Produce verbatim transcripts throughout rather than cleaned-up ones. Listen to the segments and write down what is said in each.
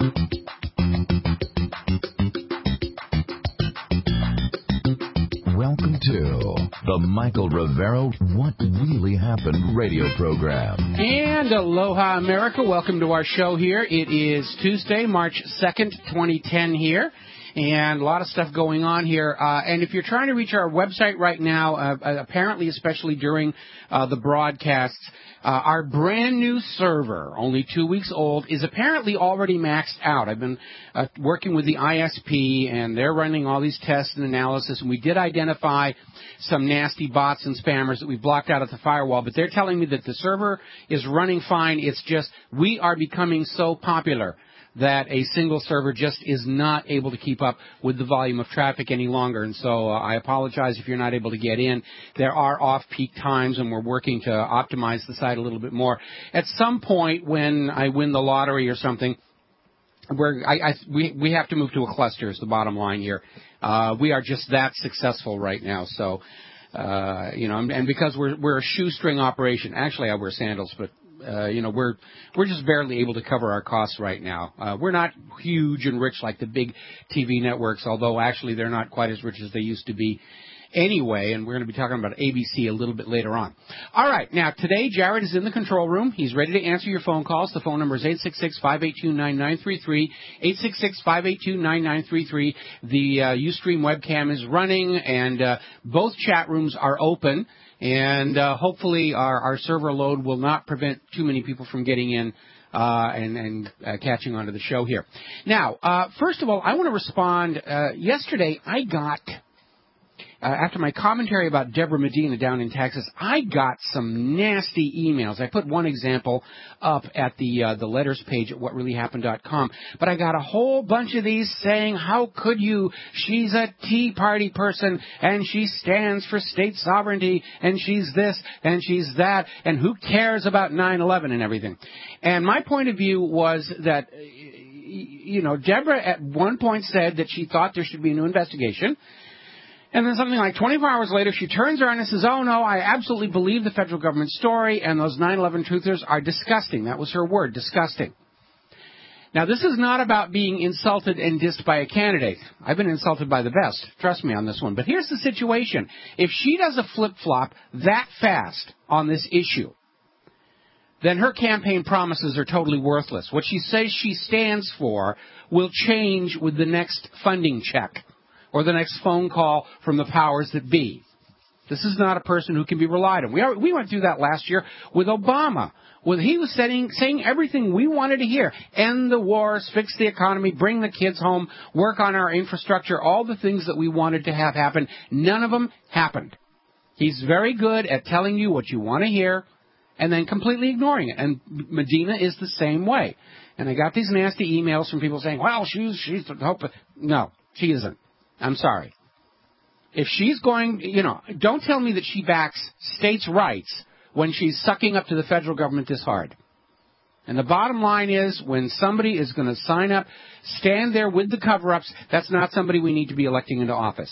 Welcome to the Michael Rivero What Really Happened radio program. And aloha, America. Welcome to our show here. It is Tuesday, March second, twenty ten here. And a lot of stuff going on here. Uh, and if you're trying to reach our website right now, uh, apparently, especially during uh, the broadcasts, uh, our brand new server, only two weeks old, is apparently already maxed out. I've been uh, working with the I S P, and they're running all these tests and analysis, and we did identify some nasty bots and spammers that we blocked out at the firewall, but they're telling me that the server is running fine. It's just we are becoming so popular that a single server just is not able to keep up with the volume of traffic any longer. And so uh, I apologize if you're not able to get in. There are off-peak times, and we're working to optimize the site a little bit more. At some point when I win the lottery or something, we're, I, I, we, we have to move to a cluster is the bottom line here. Uh, we are just that successful right now. So, uh, you know, and, and because we're, we're a shoestring operation, actually I wear sandals, but Uh, you know, we're we're just barely able to cover our costs right now. Uh, we're not huge and rich like the big T V networks, although actually they're not quite as rich as they used to be anyway, and we're going to be talking about A B C a little bit later on. All right, now, today Jared is in the control room. He's ready to answer your phone calls. The phone number is eight six six, five eight two, nine nine three three, eight six six, five eight two, nine nine three three. The uh, Ustream webcam is running, and uh, both chat rooms are open. And uh, hopefully our, our server load will not prevent too many people from getting in uh, and, and uh, catching on to the show here. Now, uh, first of all, I want to respond. Uh, yesterday, I got, uh, after my commentary about Deborah Medina down in Texas, I got some nasty emails. I put one example up at the uh, the letters page at what really happened dot com. But I got a whole bunch of these saying, how could you? She's a Tea Party person, and she stands for state sovereignty, and she's this, and she's that, and who cares about nine eleven and everything? And my point of view was that, you know, Deborah at one point said that she thought there should be a new investigation. And then something like twenty-four hours later, she turns around and says, oh, no, I absolutely believe the federal government story, and those nine eleven truthers are disgusting. That was her word, disgusting. Now, this is not about being insulted and dissed by a candidate. I've been insulted by the best. Trust me on this one. But here's the situation. If she does a flip-flop that fast on this issue, then her campaign promises are totally worthless. What she says she stands for will change with the next funding check or the next phone call from the powers that be. This is not a person who can be relied on. We are, we went through that last year with Obama. When he was saying, saying everything we wanted to hear. End the wars, fix the economy, bring the kids home, work on our infrastructure, all the things that we wanted to have happen. None of them happened. He's very good at telling you what you want to hear and then completely ignoring it. And Medina is the same way. And I got these nasty emails from people saying, well, she's, she's the hope. No, she isn't. I'm sorry. If she's going, you know, don't tell me that she backs states' rights when she's sucking up to the federal government this hard. And the bottom line is, when somebody is going to sign up, stand there with the cover-ups, that's not somebody we need to be electing into office.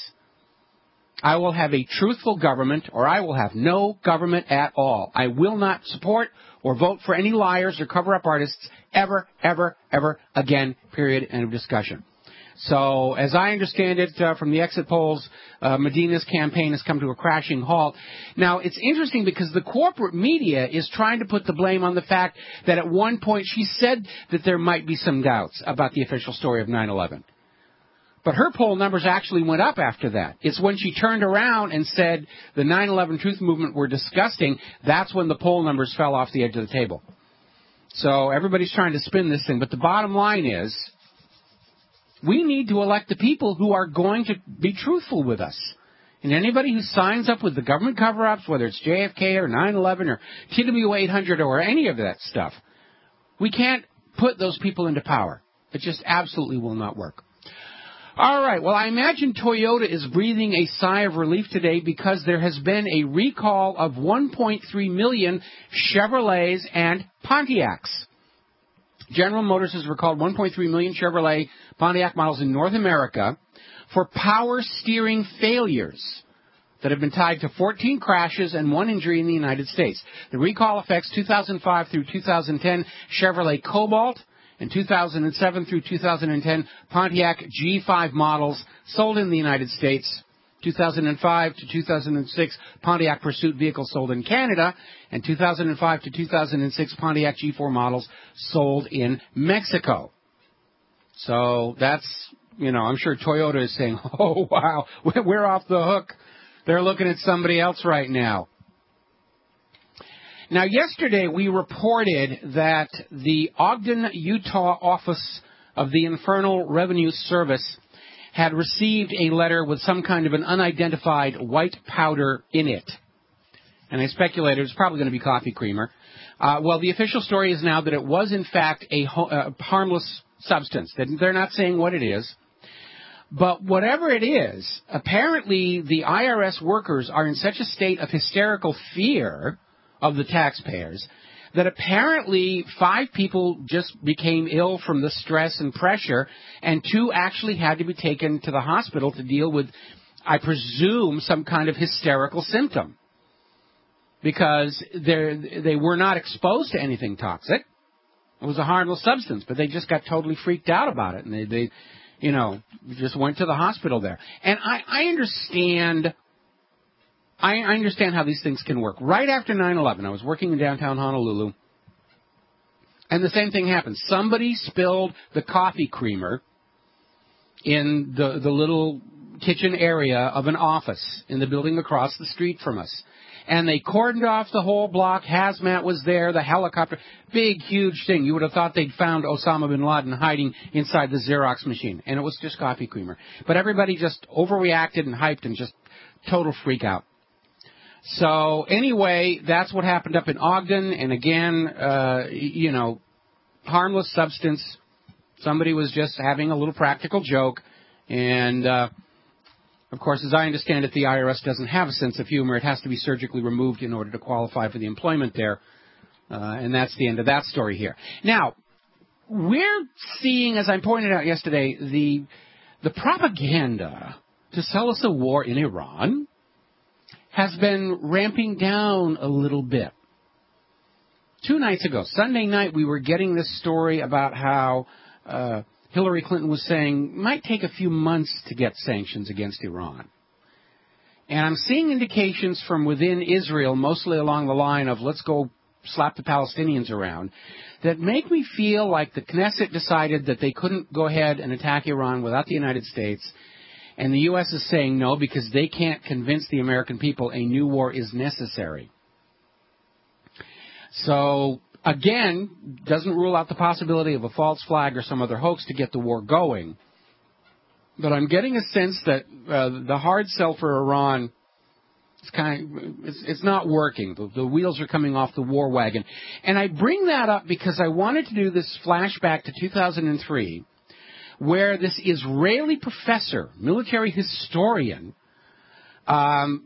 I will have a truthful government, or I will have no government at all. I will not support or vote for any liars or cover-up artists ever, ever, ever again, period, end of discussion. So, as I understand it uh, from the exit polls, uh, Medina's campaign has come to a crashing halt. Now, it's interesting because the corporate media is trying to put the blame on the fact that at one point she said that there might be some doubts about the official story of nine eleven. But her poll numbers actually went up after that. It's when she turned around and said the nine eleven truth movement were disgusting, that's when the poll numbers fell off the edge of the table. So, everybody's trying to spin this thing. But the bottom line is, we need to elect the people who are going to be truthful with us. And anybody who signs up with the government cover-ups, whether it's J F K or nine eleven or T W eight hundred or any of that stuff, we can't put those people into power. It just absolutely will not work. All right, well, I imagine Toyota is breathing a sigh of relief today because there has been a recall of one point three million Chevrolets and Pontiacs. General Motors has recalled one point three million Chevrolet Pontiac models in North America for power steering failures that have been tied to fourteen crashes and one injury in the United States. The recall affects two thousand five through two thousand ten Chevrolet Cobalt And two thousand seven through two thousand ten, Pontiac G five models sold in the United States. two thousand five to two thousand six, Pontiac Pursuit vehicles sold in Canada. And two thousand five to two thousand six, Pontiac G four models sold in Mexico. So that's, you know, I'm sure Toyota is saying, oh, wow, we're off the hook. They're looking at somebody else right now. Now, yesterday we reported that the Ogden, Utah office of the Internal Revenue Service had received a letter with some kind of an unidentified white powder in it. And I speculated it was probably going to be coffee creamer. Uh, well, the official story is now that it was, in fact, a ho- uh, harmless substance. They're not saying what it is. But whatever it is, apparently the I R S workers are in such a state of hysterical fear of the taxpayers that apparently five people just became ill from the stress and pressure, and two actually had to be taken to the hospital to deal with, I presume, some kind of hysterical symptom. Because they were not exposed to anything toxic. It was a harmless substance, but they just got totally freaked out about it, and they, they you know, just went to the hospital there. And I, I understand... I understand how these things can work. Right after nine eleven, I was working in downtown Honolulu, and the same thing happened. Somebody spilled the coffee creamer in the, the little kitchen area of an office in the building across the street from us. And they cordoned off the whole block. Hazmat was there, the helicopter. Big, huge thing. You would have thought they'd found Osama bin Laden hiding inside the Xerox machine. And it was just coffee creamer. But everybody just overreacted and hyped and just total freak out. So anyway, that's what happened up in Ogden. And again, uh, you know, harmless substance. Somebody was just having a little practical joke. And, uh, of course, as I understand it, the I R S doesn't have a sense of humor. It has to be surgically removed in order to qualify for the employment there. Uh, and that's the end of that story here. Now, we're seeing, as I pointed out yesterday, the the propaganda to sell us a war in Iran has been ramping down a little bit. Two nights ago, Sunday night, we were getting this story about how uh, Hillary Clinton was saying it might take a few months to get sanctions against Iran. And I'm seeing indications from within Israel, mostly along the line of let's go slap the Palestinians around, that make me feel like the Knesset decided that they couldn't go ahead and attack Iran without the United States. And the U S is saying no because they can't convince the American people a new war is necessary. So, again, doesn't rule out the possibility of a false flag or some other hoax to get the war going. But I'm getting a sense that uh, the hard sell for Iran is kind of, it's, it's not working. The, the wheels are coming off the war wagon. And I bring that up because I wanted to do this flashback to two thousand three, where this Israeli professor, military historian, um,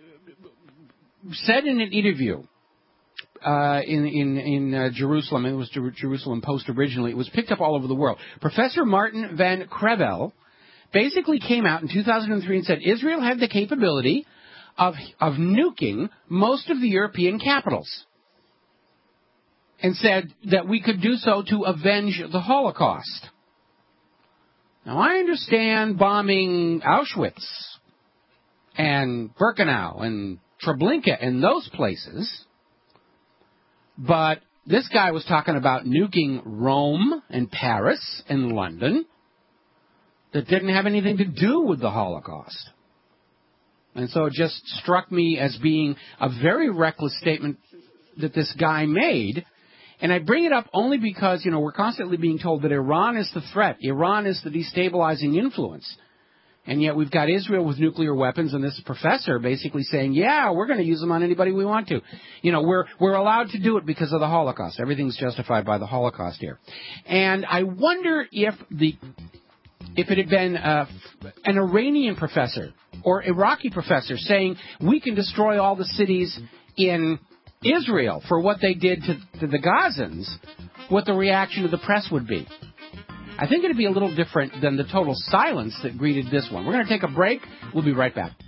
said in an interview uh, in in, in uh, Jerusalem, it was Jer- Jerusalem Post originally, it was picked up all over the world. Professor Martin van Crevel basically came out in two thousand three and said Israel had the capability of of nuking most of the European capitals, and said that we could do so to avenge the Holocaust. Now, I understand bombing Auschwitz and Birkenau and Treblinka and those places, but this guy was talking about nuking Rome and Paris and London that didn't have anything to do with the Holocaust. And so it just struck me as being a very reckless statement that this guy made. And I bring it up only because, you know, we're constantly being told that Iran is the threat. Iran is the destabilizing influence. And yet we've got Israel with nuclear weapons, and this professor basically saying, yeah, we're going to use them on anybody we want to. You know, we're we're allowed to do it because of the Holocaust. Everything's justified by the Holocaust here. And I wonder if the if it had been uh, an Iranian professor or Iraqi professor saying we can destroy all the cities in Israel for what they did to, to the Gazans, what the reaction of the press would be. I think it would be a little different than the total silence that greeted this one. We're going to take a break. We'll be right back.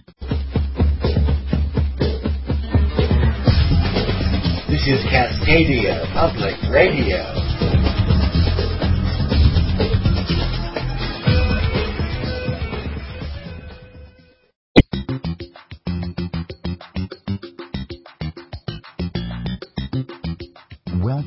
This is Cascadia Public Radio.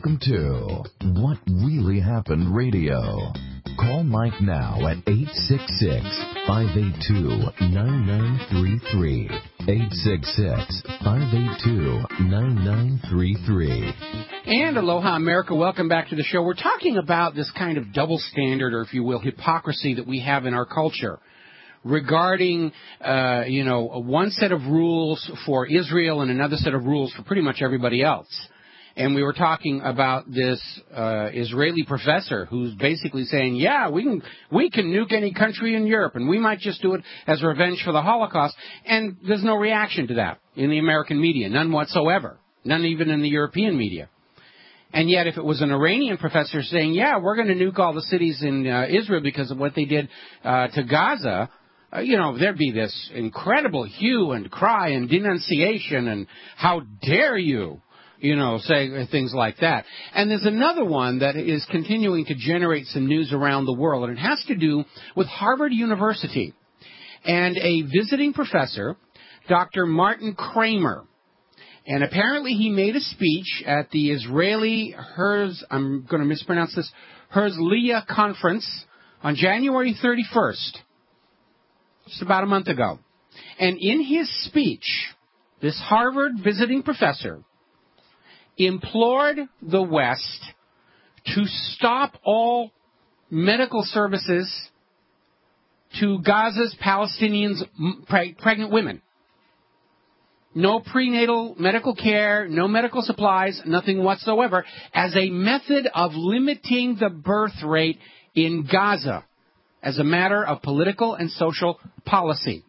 Welcome to What Really Happened Radio. Call Mike now at eight six six, five eight two, nine nine three three. eight six six, five eight two, nine nine three three. And Aloha America, welcome back to the show. We're talking about this kind of double standard, or if you will, hypocrisy that we have in our culture regarding, uh, you know, one set of rules for Israel and another set of rules for pretty much everybody else. And we were talking about this uh, Israeli professor who's basically saying, yeah, we can we can nuke any country in Europe, and we might just do it as revenge for the Holocaust. And there's no reaction to that in the American media, none whatsoever, none even in the European media. And yet if it was an Iranian professor saying, yeah, we're going to nuke all the cities in uh, Israel because of what they did uh, to Gaza, uh, you know, there'd be this incredible hue and cry and denunciation and how dare you. You know, say things like that. And there's another one that is continuing to generate some news around the world, and it has to do with Harvard University and a visiting professor, Doctor Martin Kramer. And apparently he made a speech at the Israeli Herz, I'm going to mispronounce this, Herzliya conference on January thirty-first, just about a month ago. And in his speech, this Harvard visiting professor implored the West to stop all medical services to Gaza's Palestinians, pre- pregnant women. No prenatal medical care, no medical supplies, nothing whatsoever, as a method of limiting the birth rate in Gaza as a matter of political and social policy.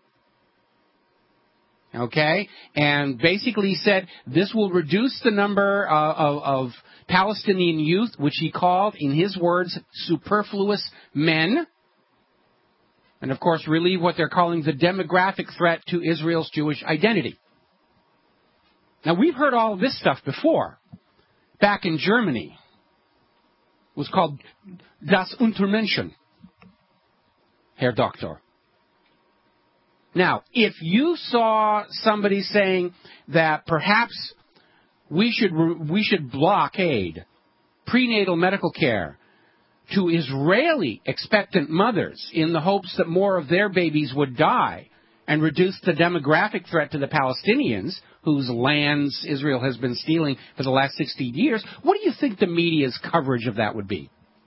Okay, and basically he said this will reduce the number uh, of, of Palestinian youth, which he called, in his words, superfluous men, and of course relieve what they're calling the demographic threat to Israel's Jewish identity. Now we've heard all of this stuff before. Back in Germany, it was called Das Untermenschen, Herr Doktor. Now, if you saw somebody saying that perhaps we should we should blockade prenatal medical care to Israeli expectant mothers in the hopes that more of their babies would die and reduce the demographic threat to the Palestinians, whose lands Israel has been stealing for the last sixty years, what do you think the media's coverage of that would be?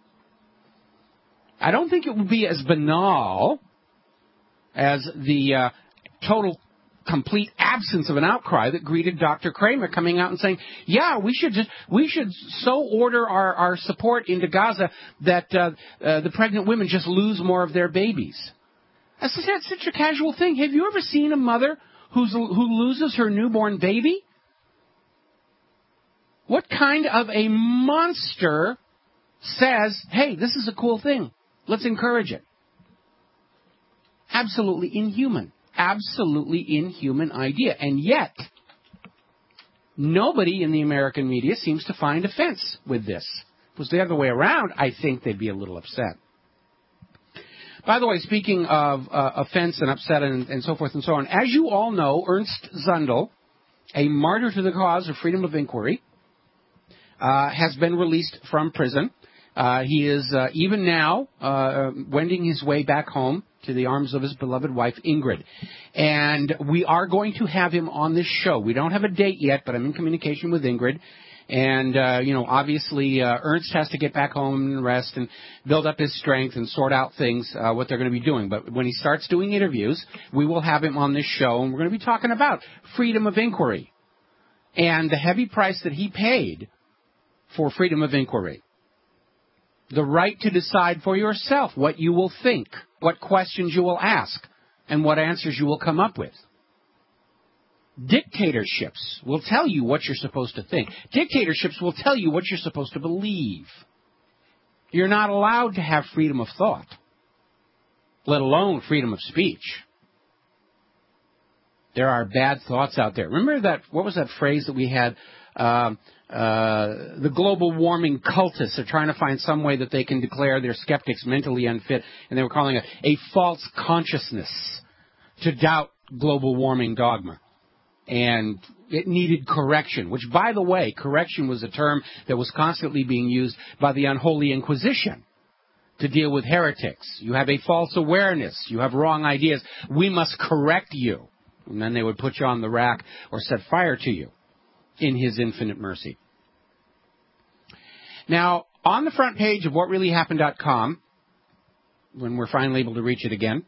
I don't think it would be as banal as the uh, total, complete absence of an outcry that greeted Doctor Kramer coming out and saying, yeah, we should just, we should so order our, our support into Gaza that uh, uh, the pregnant women just lose more of their babies. That's, that's such a casual thing. Have you ever seen a mother who's, who loses her newborn baby? What kind of a monster says, hey, this is a cool thing. Let's encourage it? Absolutely inhuman. Absolutely inhuman idea. And yet, nobody in the American media seems to find offense with this. If it was the other way around, I think they'd be a little upset. By the way, speaking of uh, offense and upset and, and so forth and so on, as you all know, Ernst Zundel, a martyr to the cause of freedom of inquiry, uh, has been released from prison. Uh, he is uh, even now uh, wending his way back home to the arms of his beloved wife, Ingrid. And we are going to have him on this show. We don't have a date yet, but I'm in communication with Ingrid. And, uh, you know, obviously uh, Ernst has to get back home and rest and build up his strength and sort out things, uh, what they're going to be doing. But when he starts doing interviews, we will have him on this show, and we're going to be talking about freedom of inquiry and the heavy price that he paid for freedom of inquiry. The right to decide for yourself what you will think, what questions you will ask, and what answers you will come up with. Dictatorships will tell you what you're supposed to think. Dictatorships will tell you what you're supposed to believe. You're not allowed to have freedom of thought, let alone freedom of speech. There are bad thoughts out there. Remember that, what was that phrase that we had? Um, Uh, the global warming cultists are trying to find some way that they can declare their skeptics mentally unfit, and they were calling it a false consciousness to doubt global warming dogma. and it needed correction, which, by the way, correction was a term that was constantly being used by the unholy Inquisition to deal with heretics. You have a false awareness. You have wrong ideas. We must correct you. And then they would put you on the rack or set fire to you in his infinite mercy. Now, on the front page of what really happened dot com, when we're finally able to reach it again,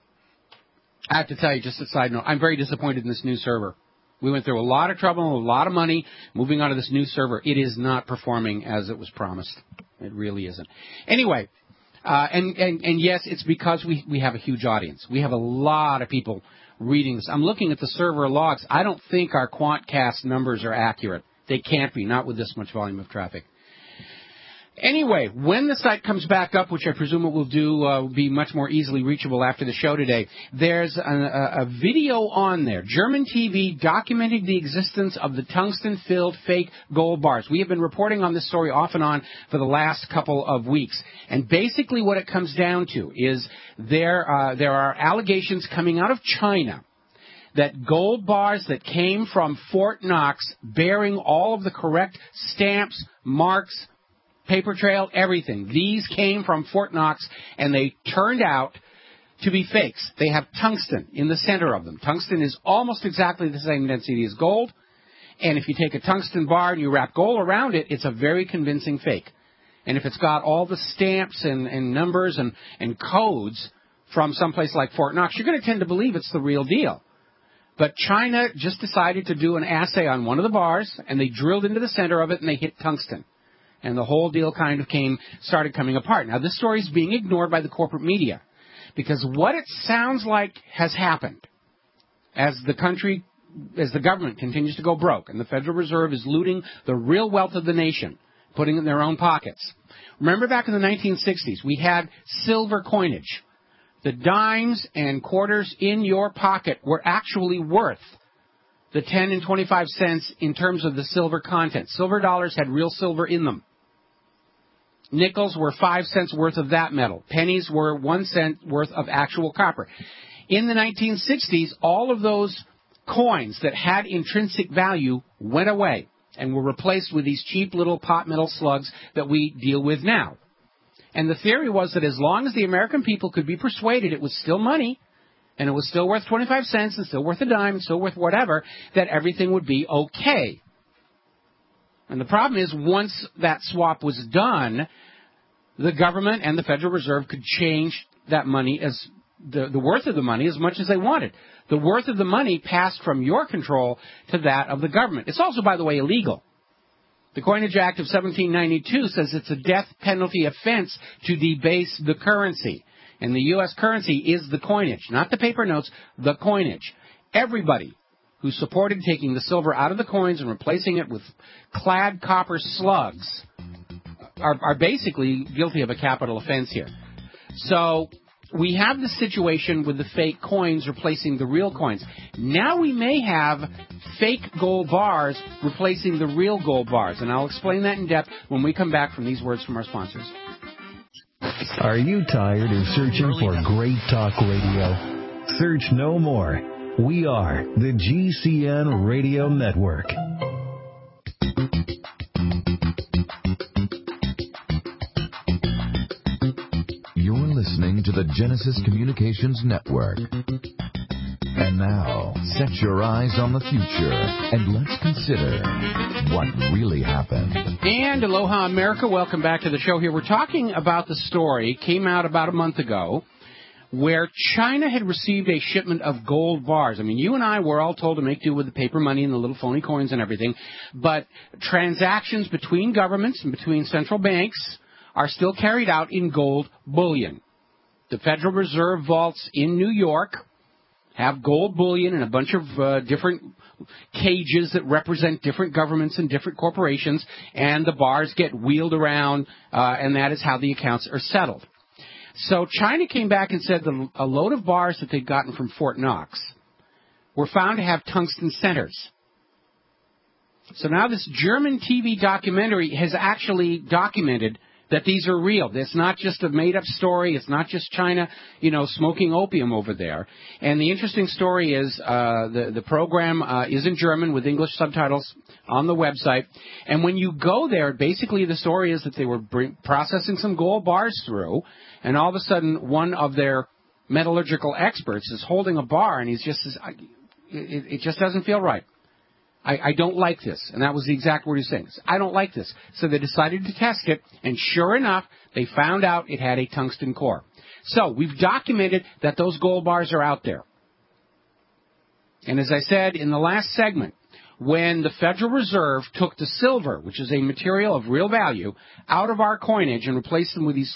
I have to tell you, just a side note, I'm very disappointed in this new server. We went through a lot of trouble, a lot of money, moving on to this new server. It is not performing as it was promised. It really isn't. Anyway, uh, and, and, and yes, it's because we, we have a huge audience. We have a lot of people reading this. I'm looking at the server logs. I don't think our Quantcast numbers are accurate. They can't be, not with this much volume of traffic. Anyway, when the site comes back up, which I presume it will do, uh, be much more easily reachable after the show today, there's a, a, a video on there. German T V documenting the existence of the tungsten-filled fake gold bars. We have been reporting on this story off and on for the last couple of weeks. And basically what it comes down to is there, uh, there are allegations coming out of China that gold bars that came from Fort Knox bearing all of the correct stamps, marks, paper trail, everything. These came from Fort Knox, and they turned out to be fakes. They have tungsten in the center of them. Tungsten is almost exactly the same density as gold, and if you take a tungsten bar and you wrap gold around it, it's a very convincing fake. And if it's got all the stamps and, and numbers and, and codes from someplace like Fort Knox, you're going to tend to believe it's the real deal. But China just decided to do an assay on one of the bars, and they drilled into the center of it, and they hit tungsten. And the whole deal kind of came, started coming apart. Now, this story is being ignored by the corporate media because what it sounds like has happened as the country, as the government continues to go broke and the Federal Reserve is looting the real wealth of the nation, putting it in their own pockets. Remember back in the nineteen sixties, we had silver coinage. The dimes and quarters in your pocket were actually worth the ten and twenty-five cents in terms of the silver content. Silver dollars had real silver in them. Nickels were five cents worth of that metal. Pennies were one cent worth of actual copper. In the nineteen sixties, all of those coins that had intrinsic value went away and were replaced with these cheap little pot metal slugs that we deal with now. And the theory was that as long as the American people could be persuaded it was still money, and it was still worth twenty-five cents and still worth a dime and still worth whatever, that everything would be okay. And the problem is, once that swap was done, the government and the Federal Reserve could change that money, as the, the worth of the money, as much as they wanted. The worth of the money passed from your control to that of the government. It's also, by the way, illegal. The Coinage Act of seventeen ninety-two says it's a death penalty offense to debase the currency. And the U S currency is the coinage, not the paper notes, the coinage. Everybody who supported taking the silver out of the coins and replacing it with clad copper slugs are, are basically guilty of a capital offense here. So we have the situation with the fake coins replacing the real coins. Now we may have fake gold bars replacing the real gold bars, and I'll explain that in depth when we come back from these words from our sponsors. Are you tired of searching for great talk radio? Search no more. We are the G C N Radio Network. You're listening to the Genesis Communications Network. And now, set your eyes on the future and let's consider what really happened. And aloha, America. Welcome back to the show here. We're talking about the story, came out about a month ago, where China had received a shipment of gold bars. I mean, you and I were all told to make do with the paper money and the little phony coins and everything, but transactions between governments and between central banks are still carried out in gold bullion. The Federal Reserve vaults in New York have gold bullion in a bunch of uh, different cages that represent different governments and different corporations, and the bars get wheeled around, uh, and that is how the accounts are settled. So China came back and said that a load of bars that they'd gotten from Fort Knox were found to have tungsten centers. So now this German T V documentary has actually documented that these are real. It's not just a made-up story. It's not just China, you know, smoking opium over there. And the interesting story is uh, the, the program uh, is in German with English subtitles on the website. And when you go there, basically the story is that they were bring, processing some gold bars through, and all of a sudden one of their metallurgical experts is holding a bar, and he's just says, it, it just doesn't feel right. I, I don't like this. And that was the exact word he's saying. I don't like this. So they decided to test it, and sure enough, they found out it had a tungsten core. So we've documented that those gold bars are out there. And as I said in the last segment, when the Federal Reserve took the silver, which is a material of real value, out of our coinage and replaced them with these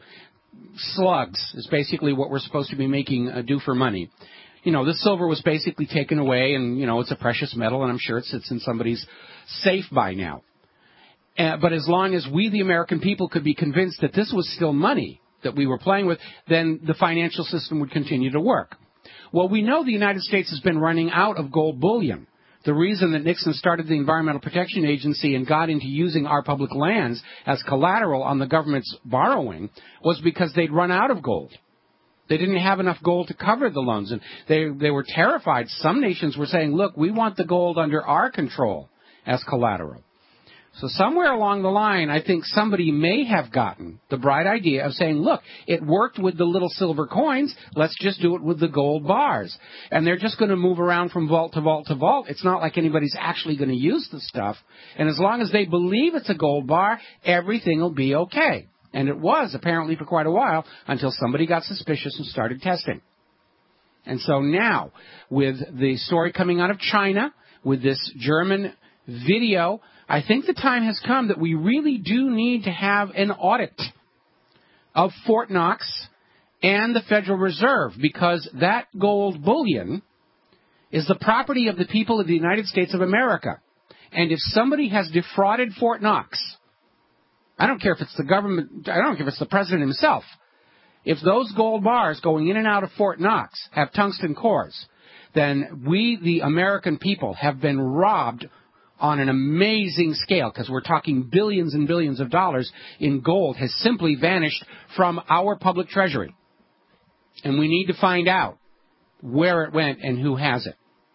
slugs, is basically what we're supposed to be making uh, do for money. You know, the silver was basically taken away, and, you know, it's a precious metal, and I'm sure it sits in somebody's safe by now. Uh, but as long as we, the American people, could be convinced that this was still money that we were playing with, then the financial system would continue to work. Well, we know the United States has been running out of gold bullion. The reason that Nixon started the Environmental Protection Agency and got into using our public lands as collateral on the government's borrowing was because they'd run out of gold. They didn't have enough gold to cover the loans, and they they were terrified. Some nations were saying, look, we want the gold under our control as collateral. So somewhere along the line, I think somebody may have gotten the bright idea of saying, look, it worked with the little silver coins, let's just do it with the gold bars. And they're just going to move around from vault to vault to vault. It's not like anybody's actually going to use the stuff. And as long as they believe it's a gold bar, everything will be okay. And it was, apparently, for quite a while, until somebody got suspicious and started testing. And so now, with the story coming out of China, with this German video, I think the time has come that we really do need to have an audit of Fort Knox and the Federal Reserve, because that gold bullion is the property of the people of the United States of America. And if somebody has defrauded Fort Knox, I don't care if it's the government, I don't care if it's the president himself. If those gold bars going in and out of Fort Knox have tungsten cores, then we, the American people, have been robbed on an amazing scale, because we're talking billions and billions of dollars in gold has simply vanished from our public treasury. And we need to find out where it went and who has it.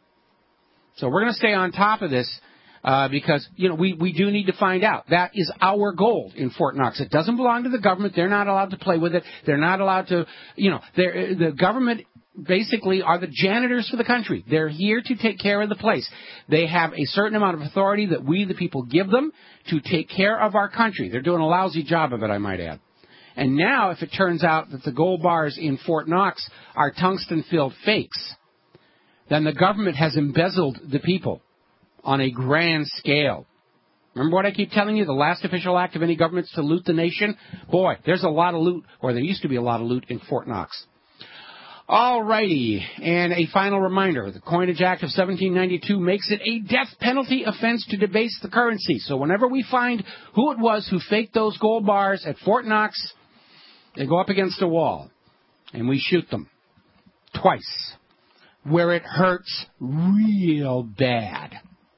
So we're going to stay on top of this. Uh, because, you know, we, we do need to find out. That is our gold in Fort Knox. It doesn't belong to the government. They're not allowed to play with it. They're not allowed to, you know, the government basically are the janitors for the country. They're here to take care of the place. They have a certain amount of authority that we, the people, give them to take care of our country. They're doing a lousy job of it, I might add. And now, if it turns out that the gold bars in Fort Knox are tungsten-filled fakes, then the government has embezzled the people on a grand scale. Remember what I keep telling you? The last official act of any government is to loot the nation? Boy, there's a lot of loot, or there used to be a lot of loot in Fort Knox. All righty, and a final reminder. The Coinage Act of seventeen ninety-two makes it a death penalty offense to debase the currency. So whenever we find who it was who faked those gold bars at Fort Knox, they go up against a wall, and we shoot them twice, where it hurts real bad.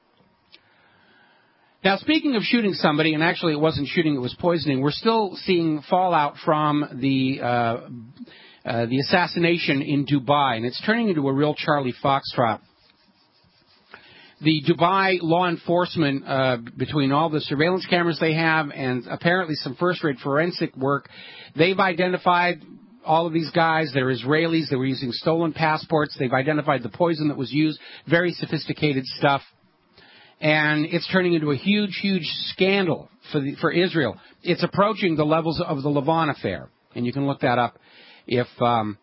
Now, speaking of shooting somebody, and actually it wasn't shooting, it was poisoning, we're still seeing fallout from the uh, uh, the assassination in Dubai, and it's turning into a real Charlie Foxtrot. The Dubai law enforcement, uh, between all the surveillance cameras they have and apparently some first-rate forensic work, they've identified all of these guys. They're Israelis. They were using stolen passports. They've identified the poison that was used, very sophisticated stuff. And it's turning into a huge, huge scandal for the, for Israel. It's approaching the levels of the Lavon affair, and you can look that up if um,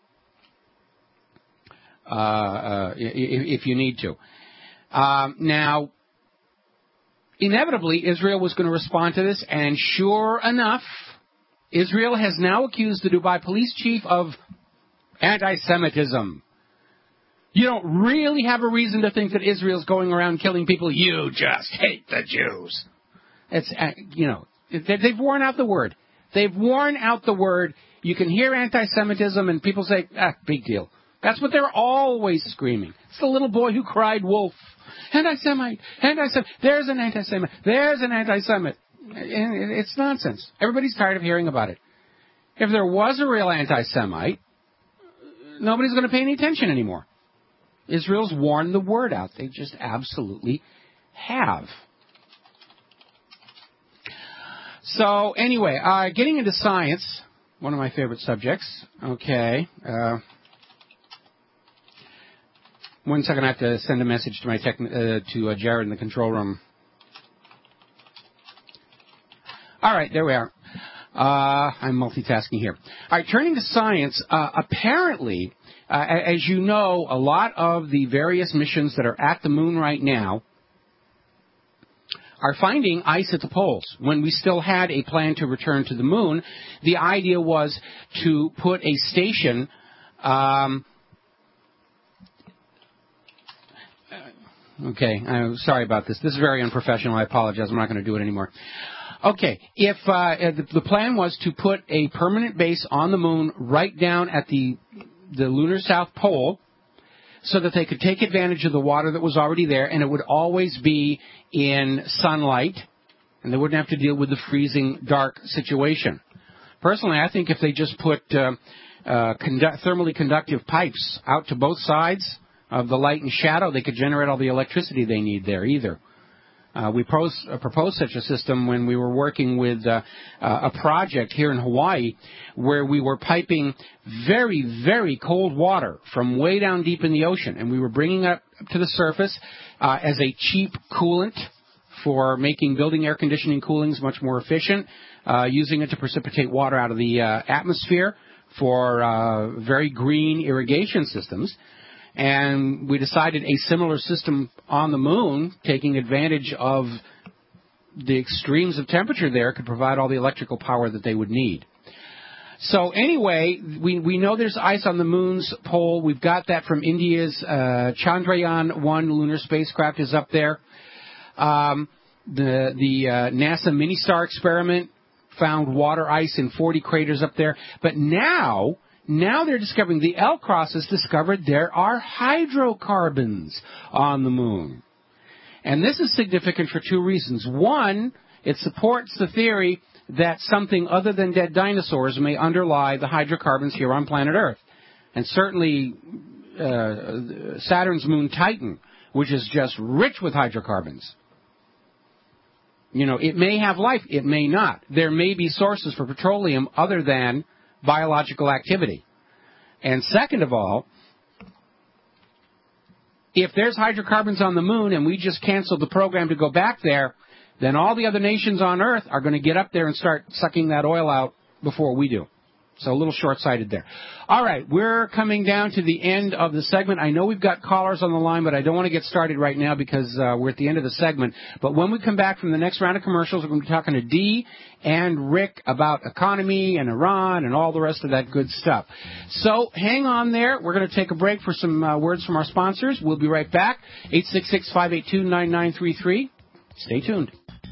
uh, uh, if, if you need to. Um, now, inevitably, Israel was going to respond to this, and sure enough, Israel has now accused the Dubai police chief of anti-Semitism. You don't really have a reason to think that Israel's going around killing people. You just hate the Jews. It's, you know, they've worn out the word. They've worn out the word. You can hear anti-Semitism and people say, ah, big deal. That's what they're always screaming. It's the little boy who cried wolf. Anti-Semite, anti-Semite. There's an anti-Semite. There's an anti-Semite. And it's nonsense. Everybody's tired of hearing about it. If there was a real anti-Semite, nobody's going to pay any attention anymore. Israel's worn the word out. They just absolutely have. So anyway, uh, getting into science, one of my favorite subjects. Okay. Uh, one second, I have to send a message to my tech, uh, to uh, Jared in the control room. All right, there we are. Uh, I'm multitasking here. All right, turning to science, uh, apparently, uh, as you know, a lot of the various missions that are at the moon right now are finding ice at the poles. When we still had a plan to return to the moon, the idea was to put a station, um, okay, I'm sorry about this. This is very unprofessional. I apologize. I'm not going to do it anymore. Okay, if uh, the, the plan was to put a permanent base on the moon right down at the the lunar south pole so that they could take advantage of the water that was already there, and it would always be in sunlight, and they wouldn't have to deal with the freezing dark situation. Personally, I think if they just put uh, uh, condu- thermally conductive pipes out to both sides of the light and shadow, they could generate all the electricity they need there either. Uh, we pros, uh, proposed such a system when we were working with uh, uh, a project here in Hawaii where we were piping very, very cold water from way down deep in the ocean, and we were bringing it up to the surface uh, as a cheap coolant for making building air conditioning coolings much more efficient, uh, using it to precipitate water out of the uh, atmosphere for uh, very green irrigation systems. And we decided a similar system on the moon, taking advantage of the extremes of temperature there, could provide all the electrical power that they would need. So anyway, we, we know there's ice on the moon's pole. We've got that from India's uh, Chandrayaan one lunar spacecraft is up there. Um, the the uh, NASA Ministar experiment found water ice in forty craters up there. But now... Now they're discovering, the L C R O S has discovered there are hydrocarbons on the moon. And this is significant for two reasons. One, it supports the theory that something other than dead dinosaurs may underlie the hydrocarbons here on planet Earth. And certainly uh, Saturn's moon Titan, which is just rich with hydrocarbons. You know, it may have life, it may not. There may be sources for petroleum other than biological activity. And second of all, if there's hydrocarbons on the moon and we just canceled the program to go back there, then all the other nations on Earth are going to get up there and start sucking that oil out before we do. So a little short-sighted there. All right, we're coming down to the end of the segment. I know we've got callers on the line, but I don't want to get started right now because uh, we're at the end of the segment. But when we come back from the next round of commercials, we're going to be talking to Dee and Rick about economy and Iran and all the rest of that good stuff. So hang on there. We're going to take a break for some uh, words from our sponsors. We'll be right back. eight six six, five eight two, nine nine three three. Stay tuned.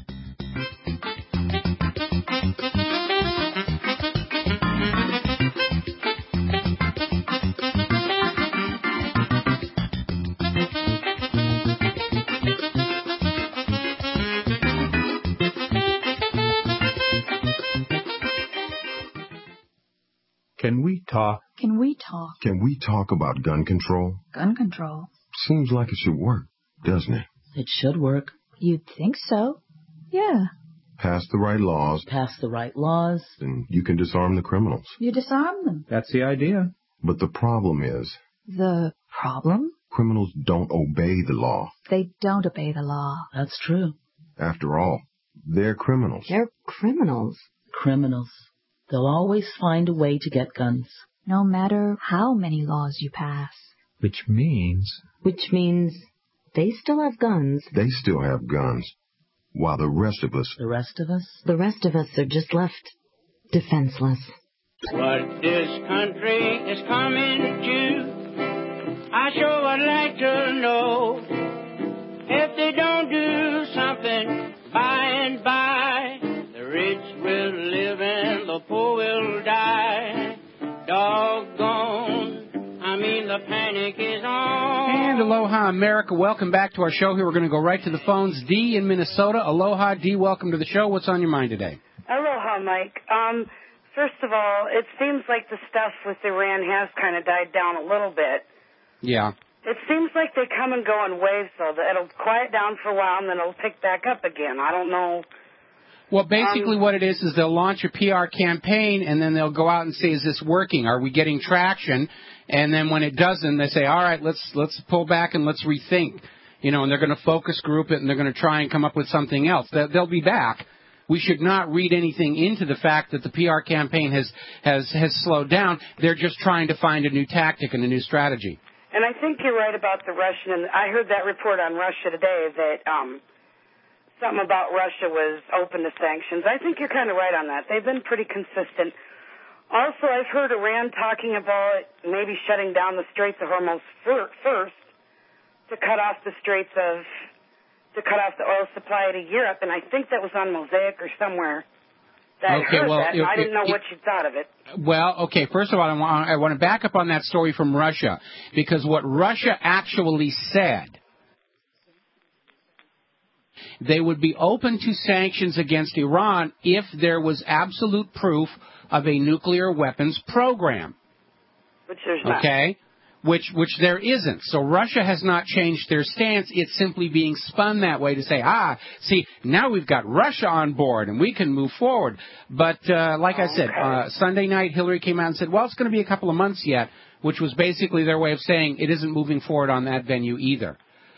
Can we talk? Can we talk? Can we talk about gun control? Gun control? Seems like it should work, doesn't it? It should work. You'd think so. Yeah. Pass the right laws. Pass the right laws. And you can disarm the criminals. You disarm them. That's the idea. But the problem is... The problem? Criminals don't obey the law. They don't obey the law. That's true. After all, they're criminals. They're criminals. Criminals. They'll always find a way to get guns. No matter how many laws you pass. Which means... Which means they still have guns. They still have guns. While the rest of us... The rest of us? The rest of us are just left defenseless. What this country is coming to, I sure would like to know. If they don't do something by and by, the rich will live and the poor will die. Doggone, I mean the panic is on. And aloha, America. Welcome back to our show here. We're going to go right to the phones. Dee in Minnesota. Aloha, Dee. Welcome to the show. What's on your mind today? Aloha, Mike. Um, first of all, it seems like the stuff with Iran has kind of died down a little bit. Yeah. It seems like they come and go in waves, though. That it'll quiet down for a while, and then it'll pick back up again. I don't know. Well, basically um, what it is is they'll launch a P R campaign, and then they'll go out and say, is this working? Are we getting traction? And then when it doesn't, they say, all right, let's let's pull back and let's rethink. You know, and they're going to focus group it, and they're going to try and come up with something else. They'll be back. We should not read anything into the fact that the P R campaign has, has, has slowed down. They're just trying to find a new tactic and a new strategy. And I think you're right about the Russian. And I heard that report on Russia today that um, something about Russia was open to sanctions. I think you're kind of right on that. They've been pretty consistent. Also, I've heard Iran talking about maybe shutting down the Straits of Hormuz first to cut off the Straits of, to cut off the oil supply to Europe, and I think that was on Mosaic or somewhere. That Okay, I heard well, that, and it, I didn't know it, what you thought of it. Well, okay, first of all, I want, I want to back up on that story from Russia, because what Russia actually said, they would be open to sanctions against Iran if there was absolute proof of a nuclear weapons program. Which there's not. Okay? Which, which there isn't. So Russia has not changed their stance. It's simply being spun that way to say, ah, see, now we've got Russia on board and we can move forward. But uh, like I said, uh, Sunday night Hillary came out and said, well, it's going to be a couple of months yet, which was basically their way of saying it isn't moving forward on that venue either.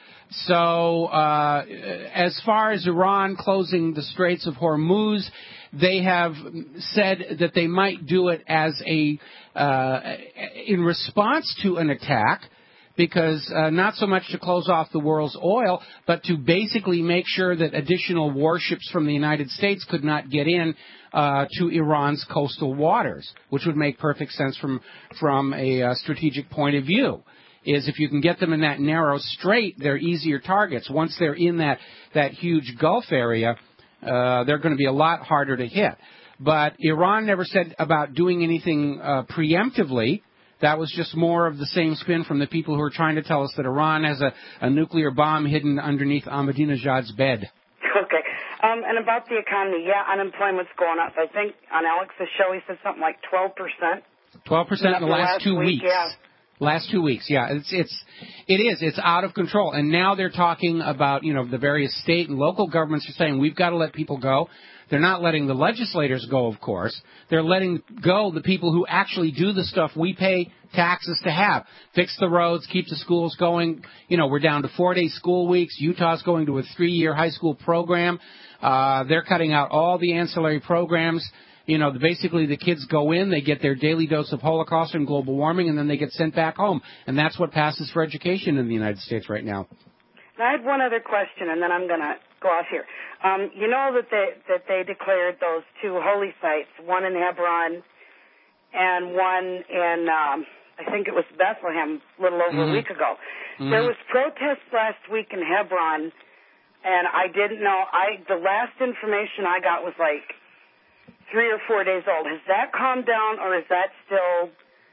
So uh, as far as Iran closing the Straits of Hormuz, they have said that they might do it as a uh, in response to an attack, because uh, not so much to close off the world's oil, but to basically make sure that additional warships from the United States could not get in uh, to Iran's coastal waters, which would make perfect sense from from a uh, strategic point of view. Is if you can get them in that narrow strait, they're easier targets. Once they're in that, that huge Gulf area, uh, they're going to be a lot harder to hit. But Iran never said about doing anything uh, preemptively. That was just more of the same spin from the people who are trying to tell us that Iran has a, a nuclear bomb hidden underneath Ahmadinejad's bed. Okay. Um, and about the economy, yeah, unemployment's going up. I think on Alex's show he said something like twelve percent. twelve percent in the last, last two week, weeks. Yeah. Last two weeks, yeah, it's it's it is it's out of control, and now they're talking about, you know, the various state and local governments are saying we've got to let people go. They're not letting the legislators go, of course. They're letting go the people who actually do the stuff we pay taxes to have: fix the roads, keep the schools going. You know, we're down to four-day school weeks. Utah's going to a three-year high school program. Uh, they're cutting out all the ancillary programs. You know, basically the kids go in, they get their daily dose of Holocaust and global warming, and then they get sent back home. And that's what passes for education in the United States right now. Now, I had one other question, and then I'm going to go off here. Um, you know that they, that they declared those two holy sites, one in Hebron and one in, um, I think it was Bethlehem, a little over mm-hmm. a week ago. Mm-hmm. There was protests last week in Hebron, and I didn't know. I the last information I got was like three or four days old. Has that calmed down, or is that still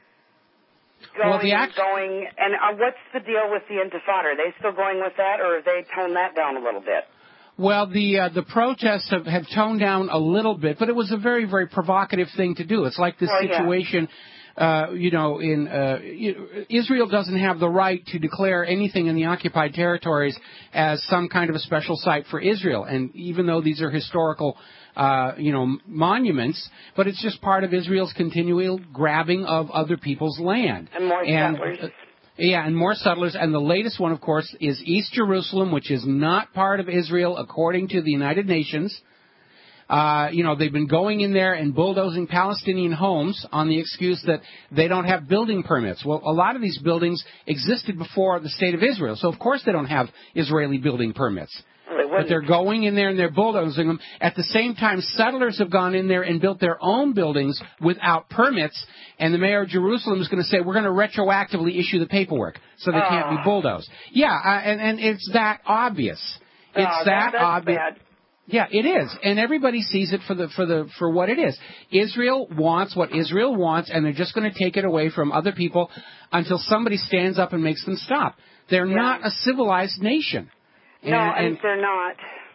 going well, the act- and going? And uh, what's the deal with the Intifada? Are they still going with that, or have they toned that down a little bit? Well, the uh, the protests have, have toned down a little bit, but it was a very, very provocative thing to do. It's like this well, situation, yeah. uh, you know, in uh, Israel doesn't have the right to declare anything in the occupied territories as some kind of a special site for Israel. And even though these are historical Uh, you know, monuments, but it's just part of Israel's continual grabbing of other people's land. And more and, settlers. Uh, yeah, and more settlers. And the latest one, of course, is East Jerusalem, which is not part of Israel according to the United Nations. Uh, you know, they've been going in there and bulldozing Palestinian homes on the excuse that they don't have building permits. Well, a lot of these buildings existed before the State of Israel, so of course they don't have Israeli building permits. But they're going in there and they're bulldozing them. At the same time, settlers have gone in there and built their own buildings without permits, and the mayor of Jerusalem is going to say, we're going to retroactively issue the paperwork so they oh. can't be bulldozed. Yeah, uh, and, and it's that obvious. It's oh, that, that obvious. Yeah, it is, and everybody sees it for the for the for what it is. Israel wants what Israel wants, and they're just going to take it away from other people until somebody stands up and makes them stop. They're Yeah. not a civilized nation. No, and, and they're not.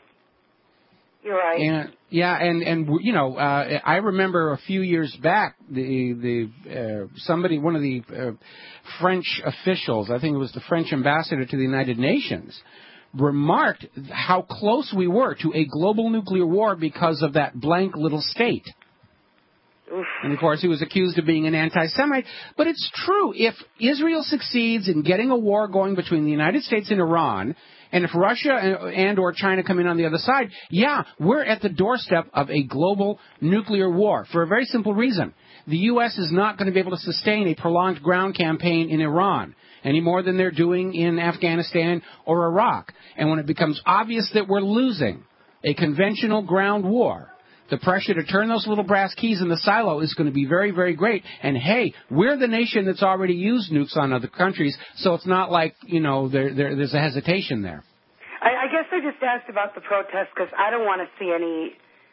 You're right. And yeah, and and you know, uh, I remember a few years back, the the uh, somebody, one of the uh, French officials, I think it was the French ambassador to the United Nations, remarked how close we were to a global nuclear war because of that blank little state. Oof. And, of course, he was accused of being an anti-Semite. But it's true. If Israel succeeds in getting a war going between the United States and Iran, and if Russia and, and or China come in on the other side, yeah, we're at the doorstep of a global nuclear war for a very simple reason. The U S is not going to be able to sustain a prolonged ground campaign in Iran any more than they're doing in Afghanistan or Iraq. And when it becomes obvious that we're losing a conventional ground war, the pressure to turn those little brass keys in the silo is going to be very, very great. And, hey, we're the nation that's already used nukes on other countries, so it's not like, you know, there, there, there's a hesitation there. I, I guess I just asked about the protests because I don't want to see any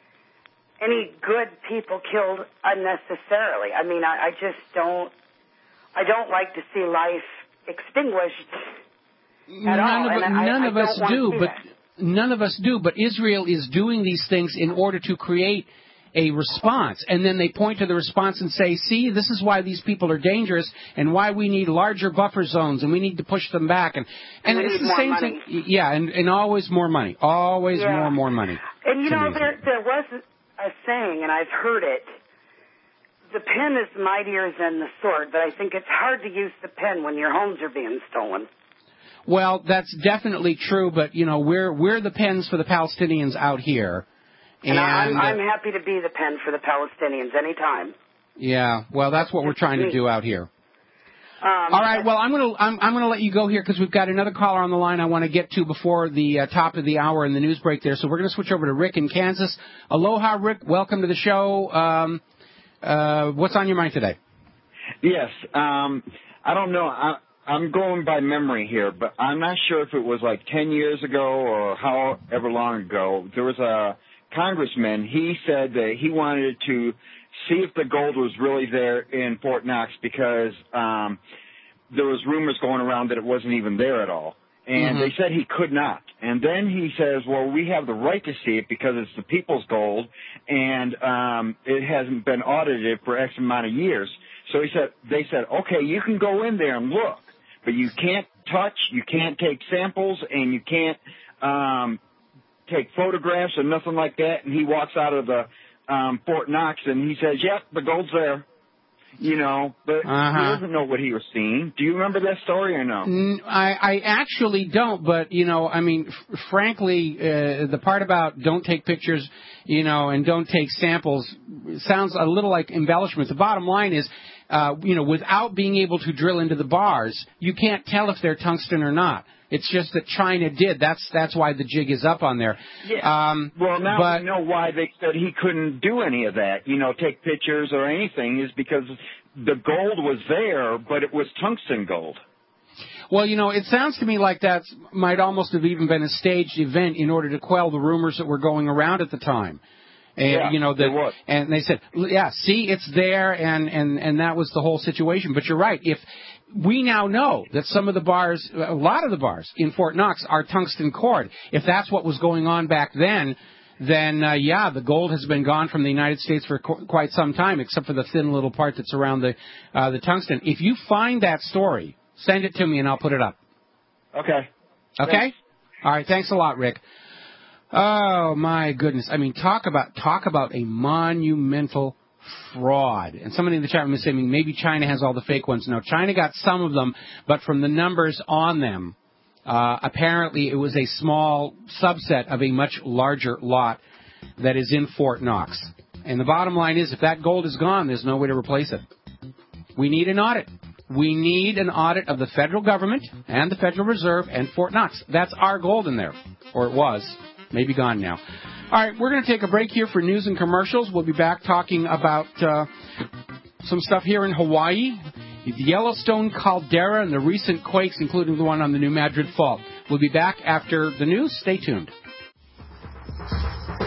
any good people killed unnecessarily. I mean, I, I just don't, I don't like to see life extinguished at none all. Of, and I, none I of don't us want to do, see but that. none of us do. But Israel is doing these things in order to create a response, and then they point to the response and say, see, this is why these people are dangerous and why we need larger buffer zones and we need to push them back. And, and, and it's the more same money. thing. Yeah, and, and always more money. Always Yeah. more and more money. And, you It's know, amazing. there, there was a saying, and I've heard it, the pen is mightier than the sword, but I think it's hard to use the pen when your homes are being stolen. Well, that's definitely true, but, you know, we're we're the pens for the Palestinians out here. And, And, I'm, I'm happy to be the pen for the Palestinians anytime. yeah, well, that's what we're trying to do out here. Um, All right, well, I'm going to I'm, I'm going to let you go here because we've got another caller on the line I want to get to before the uh, top of the hour in the news break there. So we're going to switch over to Rick in Kansas. Aloha, Rick. Welcome to the show. Um, uh, what's on your mind today? Yes. Um, I don't know. I, I'm going by memory here, but I'm not sure if it was like ten years ago or however long ago. There was a congressman. He said that he wanted to see if the gold was really there in Fort Knox because um, there was rumors going around that it wasn't even there at all. And Mhm. they said he could not. And then he says, well, we have the right to see it because it's the people's gold, and um, it hasn't been audited for X amount of years. So he said, they said, okay, you can go in there and look, but you can't touch, you can't take samples, and you can't um, take photographs or nothing like that. And he walks out of the um, Fort Knox, and he says, yep, the gold's there. You know, but Uh-huh. he doesn't know what he was seeing. Do you remember that story or no? N- I, I actually don't, but, you know, I mean, f- frankly, uh, the part about don't take pictures, you know, and don't take samples sounds a little like embellishment. The bottom line is, uh, you know, without being able to drill into the bars, you can't tell if they're tungsten or not. It's just that China did. That's that's why the jig is up on there. Yeah. Um, well, now but, we know why they said he couldn't do any of that, you know, take pictures or anything, is because the gold was there, but it was tungsten gold. Well, you know, it sounds to me like that might almost have even been a staged event in order to quell the rumors that were going around at the time. And, yeah, you know, that, it was. and they said, yeah, see, it's there, and, and, and that was the whole situation. But you're right. If we now know that some of the bars, a lot of the bars in Fort Knox are tungsten cord. If that's what was going on back then, then, uh, yeah, the gold has been gone from the United States for qu- quite some time, except for the thin little part that's around the uh, the tungsten. If you find that story, send it to me, and I'll put it up. Okay. Okay? Thanks. All right. Thanks a lot, Rick. Oh, my goodness. I mean, talk about talk about a monumental fraud. And somebody in the chat room is saying maybe China has all the fake ones. No, China got some of them, but from the numbers on them, uh, apparently it was a small subset of a much larger lot that is in Fort Knox. And the bottom line is, if that gold is gone, there's no way to replace it. We need an audit. We need an audit of the federal government and the Federal Reserve and Fort Knox. That's our gold in there, or it was. Maybe gone now. All right, we're going to take a break here for news and commercials. We'll be back talking about uh, some stuff here in Hawaii, the Yellowstone caldera, and the recent quakes, including the one on the New Madrid Fault. We'll be back after the news. Stay tuned.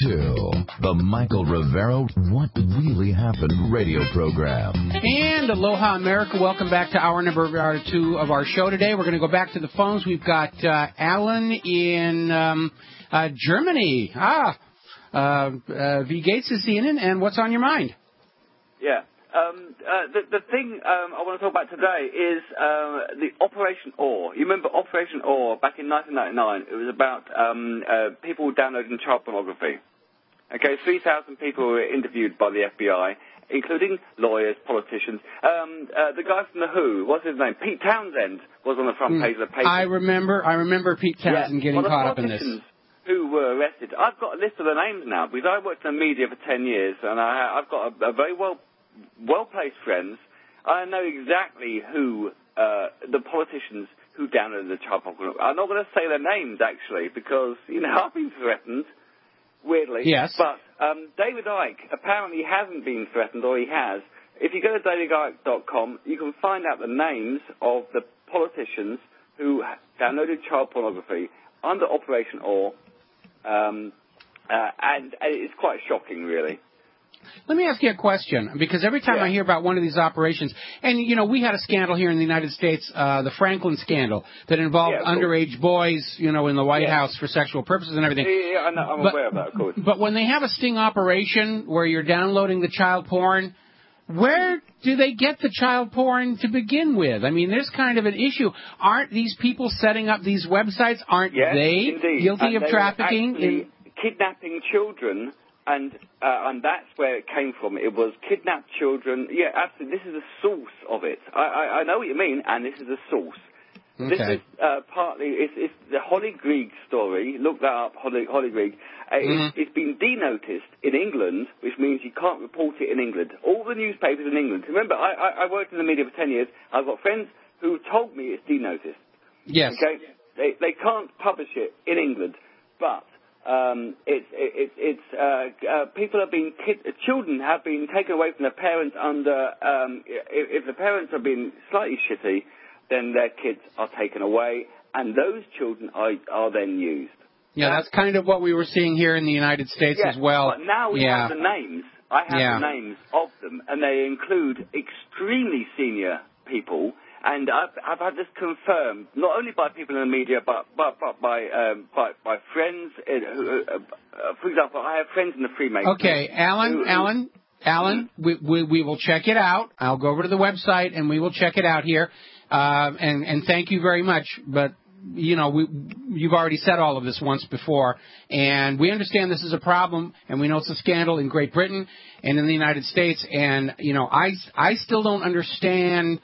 two, the Michael Rivero What Really Happened radio program. And Aloha America, welcome back to hour number uh, two of our show today. We're going to go back to the phones. We've got uh, Alan in um, uh, Germany. Ah, uh, uh, V. Gates is seeing it, and what's on your mind? Yeah. Um, uh, the, the thing um, I want to talk about today is uh, the Operation Ore. You remember Operation Ore back in nineteen ninety-nine? It was about um, uh, people downloading child pornography. Okay, three thousand people were interviewed by the F B I, including lawyers, politicians. Um, uh, the guy from The Who, what's his name? Pete Townsend was on the front page of the paper. I remember, I remember Pete Townsend yeah. getting well, caught up in this. Who were arrested? I've got a list of the names now because I worked in the media for ten years, and I, I've got a, a very well. well-placed friends. I know exactly who, uh, the politicians who downloaded the child pornography. I'm not going to say their names, actually, because, you know, I've been threatened, weirdly. Yes. But um, David Icke apparently hasn't been threatened, or he has. If you go to david icke dot com, you can find out the names of the politicians who downloaded child pornography under Operation Ore, um, uh, and, and it's quite shocking, really. Let me ask you a question, because every time yeah. I hear about one of these operations, and, you know, we had a scandal here in the United States, uh, the Franklin scandal, that involved yeah, underage boys, you know, in the White yeah. House for sexual purposes and everything. Yeah, yeah I know, I'm but, aware of that, of course. But when they have a sting operation where you're downloading the child porn, where do they get the child porn to begin with? I mean, there's kind of an issue. Aren't these people setting up these websites? Aren't yes, they indeed. guilty and of they trafficking? Were in... kidnapping children. And uh, and that's where it came from. It was kidnapped children. Yeah, absolutely. This is the source of it. I, I, I know what you mean, and this is the source. Okay. This is uh, partly, it's, it's the Holly Greig story. Look that up, Holly, Holly Greig. Uh, mm-hmm. it's, it's been denoticed in England, which means you can't report it in England. All the newspapers in England. Remember, I, I, I worked in the media for ten years. I've got friends who told me it's denoticed. Yes. Okay? They, they can't publish it in England, but... Um, it's it's it's uh, uh, people have been kid, children have been taken away from their parents under um, if, if the parents have been slightly shitty, then their kids are taken away, and those children are are then used. Yeah, that's kind of what we were seeing here in the United States yeah, as well. But now we yeah. have the names. I have yeah. the names of them, and they include extremely senior people. And I've, I've had this confirmed, not only by people in the media, but, but, but by, um, by by friends. Uh, who, uh, uh, for example, I have friends in the Freemasons. Okay, Alan, who, Alan, Alan, we, we we will check it out. I'll go over to the website and we will check it out here. Uh, and and thank you very much. But you know, we you've already said all of this once before, and we understand this is a problem, and we know it's a scandal in Great Britain and in the United States. And you know, I I still don't understand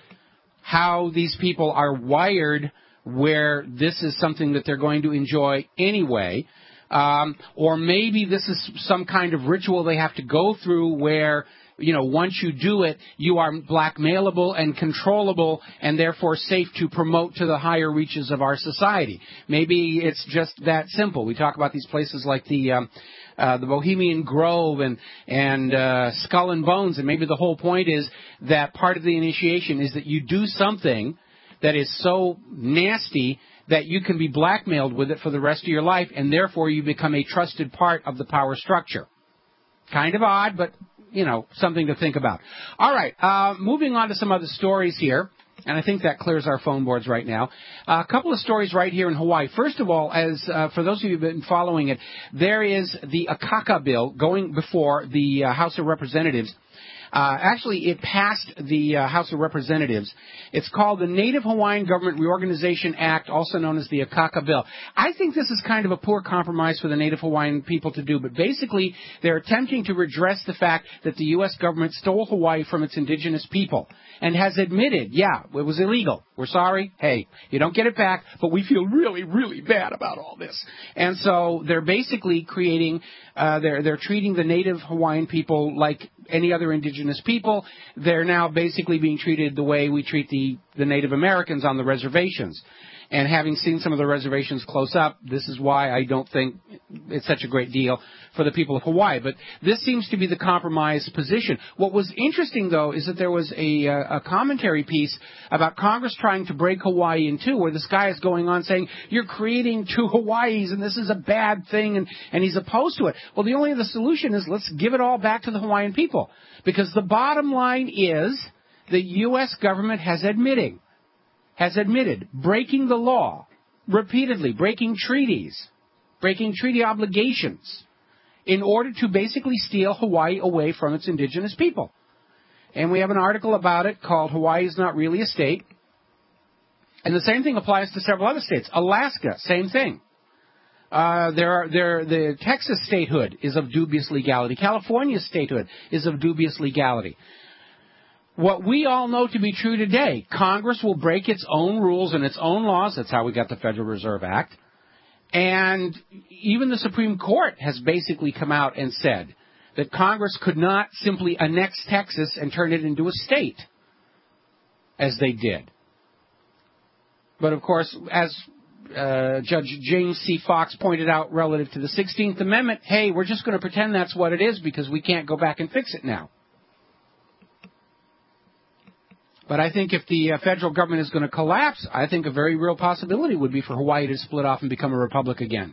how these people are wired where this is something that they're going to enjoy anyway. Um, or maybe this is some kind of ritual they have to go through where, you know, once you do it, you are blackmailable and controllable and therefore safe to promote to the higher reaches of our society. Maybe it's just that simple. We talk about these places like the... Um, Uh, the Bohemian Grove and and uh, Skull and Bones, and maybe the whole point is that part of the initiation is that you do something that is so nasty that you can be blackmailed with it for the rest of your life, and therefore you become a trusted part of the power structure. Kind of odd, but, you know, something to think about. All right, uh, moving on to some other stories here. And I think that clears our phone boards right now. Uh, a couple of stories right here in Hawaii. First of all, as uh, for those of you who've been following it, there is the Akaka bill going before the uh, House of Representatives. Uh, actually, it passed the uh, House of Representatives. It's called the Native Hawaiian Government Reorganization Act, also known as the Akaka Bill. I think this is kind of a poor compromise for the Native Hawaiian people to do, but basically they're attempting to redress the fact that the U S government stole Hawaii from its indigenous people and has admitted, yeah, it was illegal. We're sorry. Hey, you don't get it back, but we feel really, really bad about all this. And so they're basically creating, uh, they're, they're treating the Native Hawaiian people like any other indigenous people. They're now basically being treated the way we treat the, the Native Americans on the reservations. And having seen some of the reservations close up, this is why I don't think it's such a great deal for the people of Hawaii. But this seems to be the compromise position. What was interesting, though, is that there was a, a commentary piece about Congress trying to break Hawaii in two, where this guy is going on saying, you're creating two Hawaiis, and this is a bad thing, and, and he's opposed to it. Well, the only other solution is let's give it all back to the Hawaiian people. Because the bottom line is the U S government has admitting, has admitted breaking the law repeatedly, breaking treaties, breaking treaty obligations in order to basically steal Hawaii away from its indigenous people. And we have an article about it called Hawaii is Not Really a State. And the same thing applies to several other states. Alaska, same thing. Uh, there are, there, the Texas statehood is of dubious legality. California's statehood is of dubious legality. What we all know to be true today, Congress will break its own rules and its own laws. That's how we got the Federal Reserve Act. And even the Supreme Court has basically come out and said that Congress could not simply annex Texas and turn it into a state, as they did. But, of course, as uh, Judge James C. Fox pointed out relative to the sixteenth Amendment, hey, we're just going to pretend that's what it is because we can't go back and fix it now. But I think if the uh, federal government is going to collapse, I think a very real possibility would be for Hawaii to split off and become a republic again.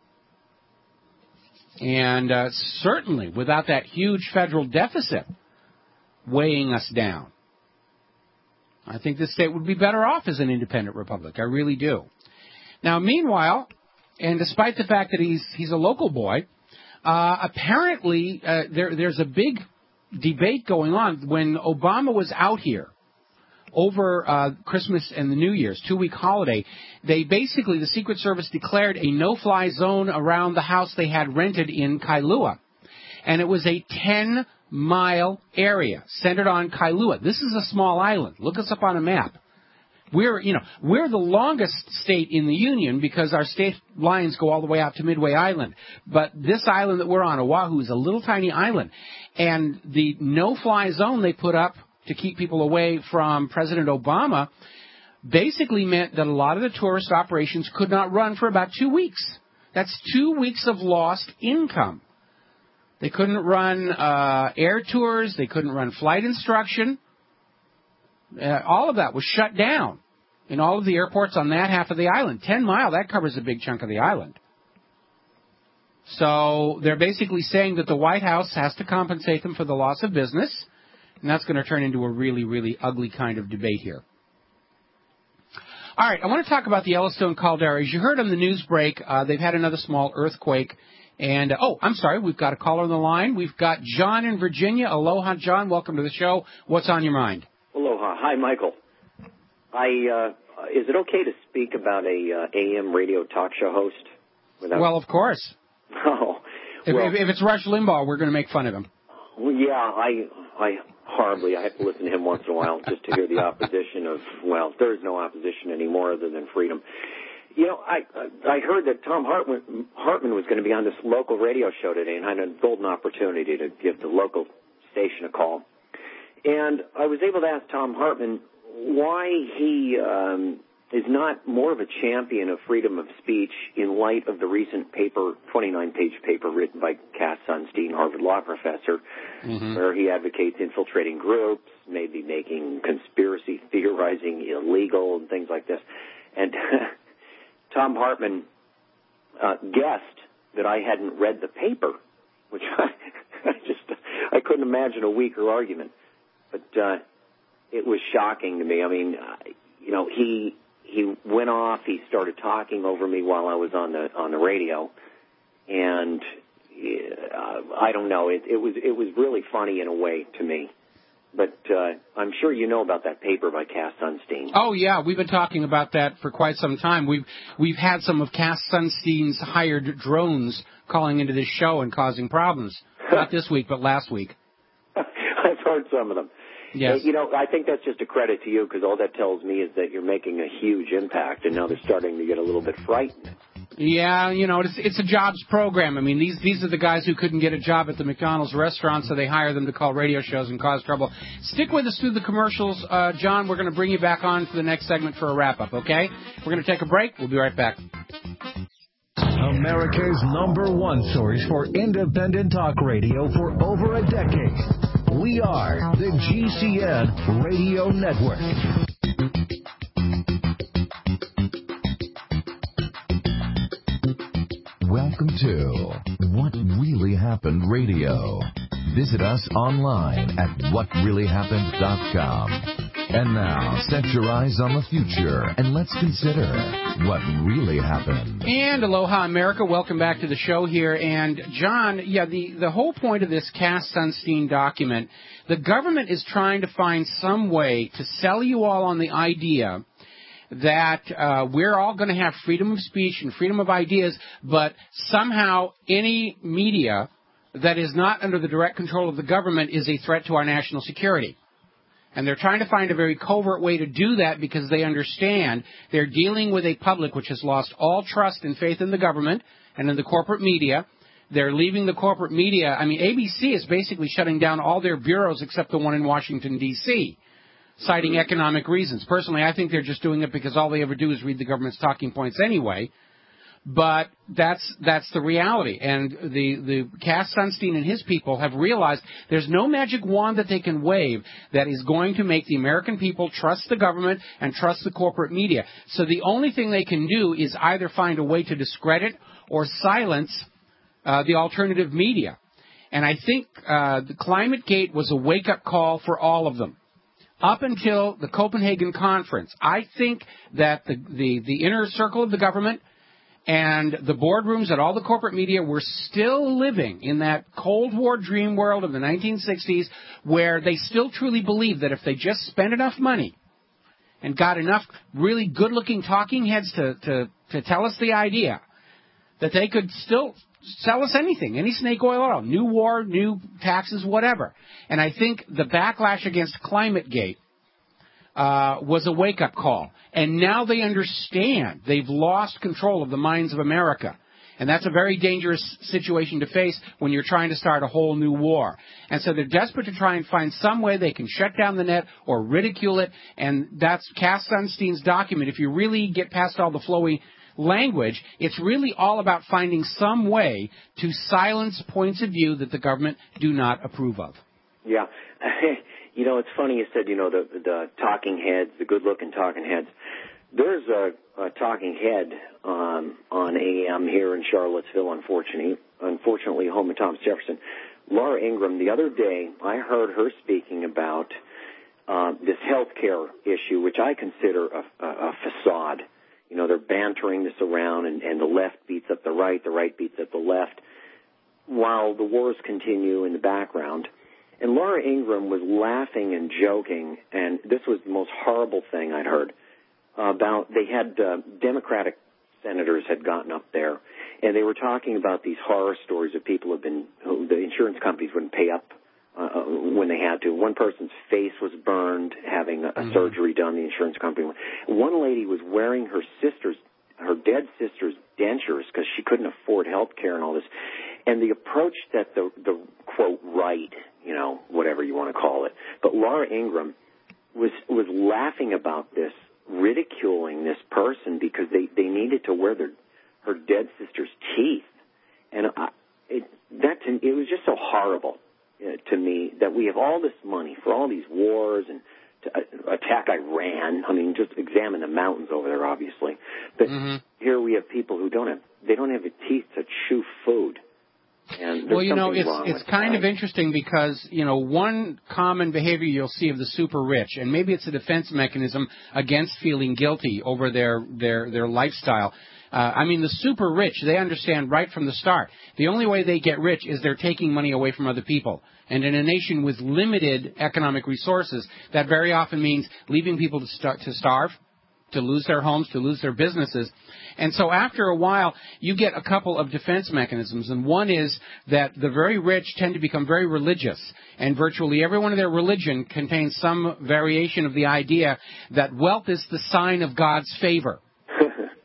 And uh, certainly without that huge federal deficit weighing us down, I think this state would be better off as an independent republic. I really do. Now, meanwhile, and despite the fact that he's he's a local boy, uh, apparently uh, there there's a big debate going on. When Obama was out here over uh, Christmas and the New Year's, two-week holiday, they basically, the Secret Service declared a no-fly zone around the house they had rented in Kailua. And it was a ten-mile area centered on Kailua. This is a small island. Look us up on a map. We're, you know, we're the longest state in the Union because our state lines go all the way out to Midway Island. But this island that we're on, Oahu, is a little tiny island. And the no-fly zone they put up to keep people away from President Obama basically meant that a lot of the tourist operations could not run for about two weeks. That's two weeks of lost income. They couldn't run uh, air tours. They couldn't run flight instruction. Uh, all of that was shut down in all of the airports on that half of the island. Ten mile, that covers a big chunk of the island. So they're basically saying that the White House has to compensate them for the loss of business. And that's going to turn into a really, really ugly kind of debate here. All right, I want to talk about the Yellowstone caldera. As you heard on the news break, uh, they've had another small earthquake. And, uh, oh, I'm sorry, we've got a caller on the line. We've got John in Virginia. Aloha, John. Welcome to the show. What's on your mind? Aloha. Hi, Michael. I uh, is it okay to speak about a uh, A M radio talk show host? Without... Well, of course. Oh, if, well, if, if it's Rush Limbaugh, we're going to make fun of him. Well, yeah, I, I horribly, I have to listen to him once in a while just to hear the opposition of, well, there's no opposition anymore other than freedom. You know, I I heard that Tom Hartman, Hartman was going to be on this local radio show today, and I had a golden opportunity to give the local station a call. And I was able to ask Tom Hartman why he um, is not more of a champion of freedom of speech in light of the recent paper, twenty-nine page paper written by Cass Sunstein, Harvard Law professor, mm-hmm. where he advocates infiltrating groups, maybe making conspiracy theorizing illegal and things like this. And Tom Hartman uh, guessed that I hadn't read the paper, which I, I just I couldn't imagine a weaker argument. But uh, it was shocking to me. I mean, uh, you know, he he went off. He started talking over me while I was on the on the radio, and uh, I don't know. It, it was it was really funny in a way to me. But uh, I'm sure you know about that paper by Cass Sunstein. Oh yeah, we've been talking about that for quite some time. We've we've had some of Cass Sunstein's hired drones calling into this show and causing problems. Not this week, but last week. I've heard some of them. Yes. You know, I think that's just a credit to you because all that tells me is that you're making a huge impact, and now they're starting to get a little bit frightened. Yeah, you know, it's it's a jobs program. I mean, these these are the guys who couldn't get a job at the McDonald's restaurant, so they hire them to call radio shows and cause trouble. Stick with us through the commercials, uh, John. We're going to bring you back on for the next segment for a wrap-up, okay? We're going to take a break. We'll be right back. America's number one source for independent talk radio for over a decade. We are the G C N Radio Network. Welcome to What Really Happened Radio. Visit us online at what really happened dot com. And now, set your eyes on the future and let's consider what really happened. And aloha, America. Welcome back to the show here. And, John, yeah, the, the whole point of this Cass Sunstein document, the government is trying to find some way to sell you all on the idea that uh, we're all going to have freedom of speech and freedom of ideas, but somehow any media that is not under the direct control of the government is a threat to our national security. And they're trying to find a very covert way to do that because they understand they're dealing with a public which has lost all trust and faith in the government and in the corporate media. They're leaving the corporate media. I mean, A B C is basically shutting down all their bureaus except the one in Washington, D C, citing economic reasons. Personally, I think they're just doing it because all they ever do is read the government's talking points anyway. But that's that's the reality. And the, the Cass Sunstein and his people have realized there's no magic wand that they can wave that is going to make the American people trust the government and trust the corporate media. So the only thing they can do is either find a way to discredit or silence uh, the alternative media. And I think uh, the ClimateGate was a wake-up call for all of them. Up until the Copenhagen conference, I think that the, the, the inner circle of the government and the boardrooms at all the corporate media were still living in that Cold War dream world of the nineteen sixties where they still truly believed that if they just spent enough money and got enough really good-looking talking heads to, to, to tell us the idea, that they could still sell us anything, any snake oil at all, new war, new taxes, whatever. And I think the backlash against ClimateGate uh, was a wake-up call. And now they understand they've lost control of the minds of America. And that's a very dangerous situation to face when you're trying to start a whole new war. And so they're desperate to try and find some way they can shut down the net or ridicule it. And that's Cass Sunstein's document. If you really get past all the flowy language, it's really all about finding some way to silence points of view that the government do not approve of. Yeah. You know, it's funny you said, you know, the the talking heads, the good-looking talking heads. There's a, a talking head um, on A M here in Charlottesville, unfortunately, unfortunately home of Thomas Jefferson. Laura Ingraham, the other day, I heard her speaking about uh, this health care issue, which I consider a, a, a facade. You know, they're bantering this around, and, and the left beats up the right, the right beats up the left, while the wars continue in the background. And Laura Ingraham was laughing and joking, and this was the most horrible thing I'd heard, about they had uh, Democratic senators had gotten up there, and they were talking about these horror stories of people who have been, who the insurance companies wouldn't pay up uh, when they had to. One person's face was burned having a, a mm-hmm. surgery done, the insurance company. One lady was wearing her sister's, her dead sister's dentures because she couldn't afford health care and all this. And the approach that the, the, quote, right, you know, whatever you want to call it, but Laura Ingraham was was laughing about this, ridiculing this person because they, they needed to wear their, her dead sister's teeth. And I, it, that, it was just so horrible uh, to me that we have all this money for all these wars and to uh, attack Iran. I mean, just examine the mountains over there, obviously. But mm-hmm. here we have people who don't have, they don't have the teeth to chew food. And well, you know, it's it's kind that. of interesting because, you know, one common behavior you'll see of the super rich, and maybe it's a defense mechanism against feeling guilty over their their, their lifestyle. Uh, I mean, the super rich, they understand right from the start. The only way they get rich is they're taking money away from other people. And in a nation with limited economic resources, that very often means leaving people to, star- to starve, to lose their homes, to lose their businesses. And so after a while, you get a couple of defense mechanisms. And one is that the very rich tend to become very religious. And virtually every one of their religion contains some variation of the idea that wealth is the sign of God's favor.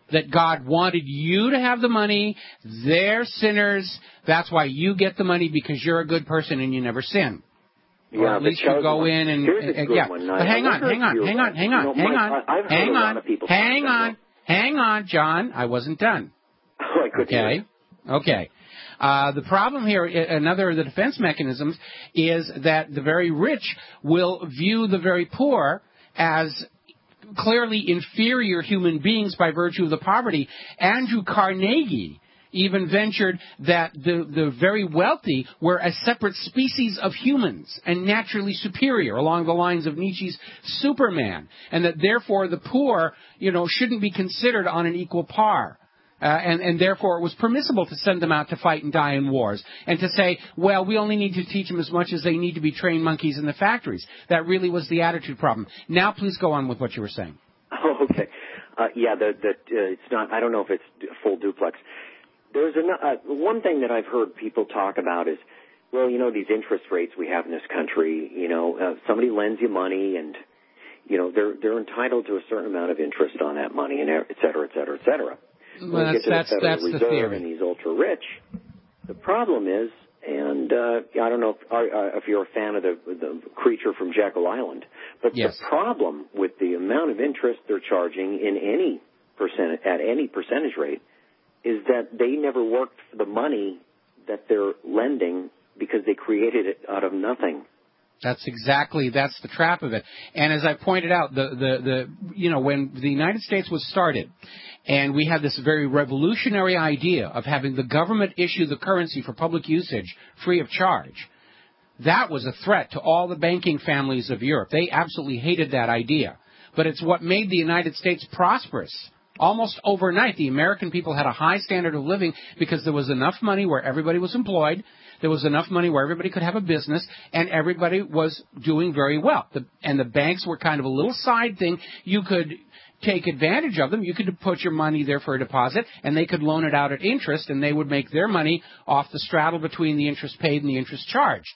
that God wanted you to have the money. They're sinners. That's why you get the money, because you're a good person and you never sin. Yeah, or at least you go one. in and, Here's a and good yeah. one. But I, hang I on, hang on, hang on, hang on, you know, hang Mike, on, I, I've heard hang a on, lot of people hang on, that. hang on, John. I wasn't done. Oh, I couldn't hear Okay, it. okay. Uh, the problem here, another of the defense mechanisms, is that the very rich will view the very poor as clearly inferior human beings by virtue of the poverty. Andrew Carnegie even ventured that the, the very wealthy were a separate species of humans and naturally superior, along the lines of Nietzsche's Superman, and that therefore the poor, you know, shouldn't be considered on an equal par. Uh, and, and therefore it was permissible to send them out to fight and die in wars, and to say, well, we only need to teach them as much as they need to be trained monkeys in the factories. That really was the attitude problem. Now please go on with what you were saying. Oh, okay. Uh, yeah, the, the, uh, it's not, I don't know if it's full duplex. There's an, uh, one thing that I've heard people talk about is, well, you know, these interest rates we have in this country, you know, uh, somebody lends you money and, you know, they're, they're entitled to a certain amount of interest on that money, and et cetera, et cetera, et cetera. Well, when that's, we get to that's, the Federal that's the Reserve theory. and these ultra-rich, the problem is, and uh, I don't know if, uh, if you're a fan of the, the creature from Jekyll Island, but yes. the problem with the amount of interest they're charging in any percent at any percentage rate is that they never worked for the money that they're lending because they created it out of nothing. That's exactly, that's the trap of it. And as I pointed out, the, the, the, you know, when the United States was started, and we had this very revolutionary idea of having the government issue the currency for public usage free of charge, that was a threat to all the banking families of Europe. They absolutely hated that idea. But it's what made the United States prosperous. Almost overnight, the American people had a high standard of living because there was enough money where everybody was employed, there was enough money where everybody could have a business, and everybody was doing very well. The, and the banks were kind of a little side thing. You could take advantage of them. You could put your money there for a deposit, and they could loan it out at interest, and they would make their money off the straddle between the interest paid and the interest charged.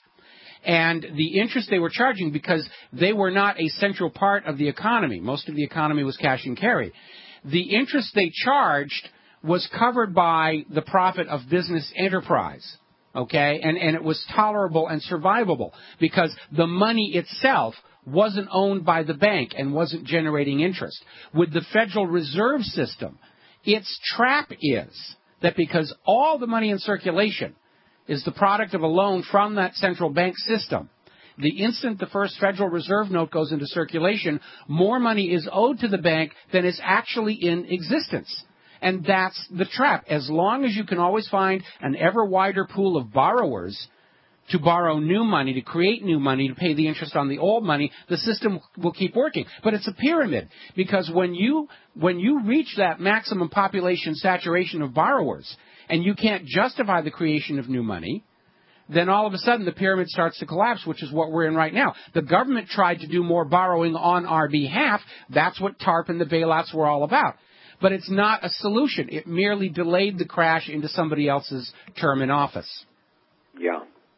And the interest they were charging, because they were not a central part of the economy. Most of the economy was cash and carry. The interest they charged was covered by the profit of business enterprise, okay? And, and it was tolerable and survivable because the money itself wasn't owned by the bank and wasn't generating interest. With the Federal Reserve System, its trap is that because all the money in circulation is the product of a loan from that central bank system, the instant the first Federal Reserve note goes into circulation, more money is owed to the bank than is actually in existence. And that's the trap. As long as you can always find an ever wider pool of borrowers to borrow new money, to create new money, to pay the interest on the old money, the system will keep working. But it's a pyramid, because when you when you reach that maximum population saturation of borrowers and you can't justify the creation of new money, then all of a sudden the pyramid starts to collapse, which is what we're in right now. The government tried to do more borrowing on our behalf. That's what TARP and the bailouts were all about. But it's not a solution. It merely delayed the crash into somebody else's term in office. Yeah.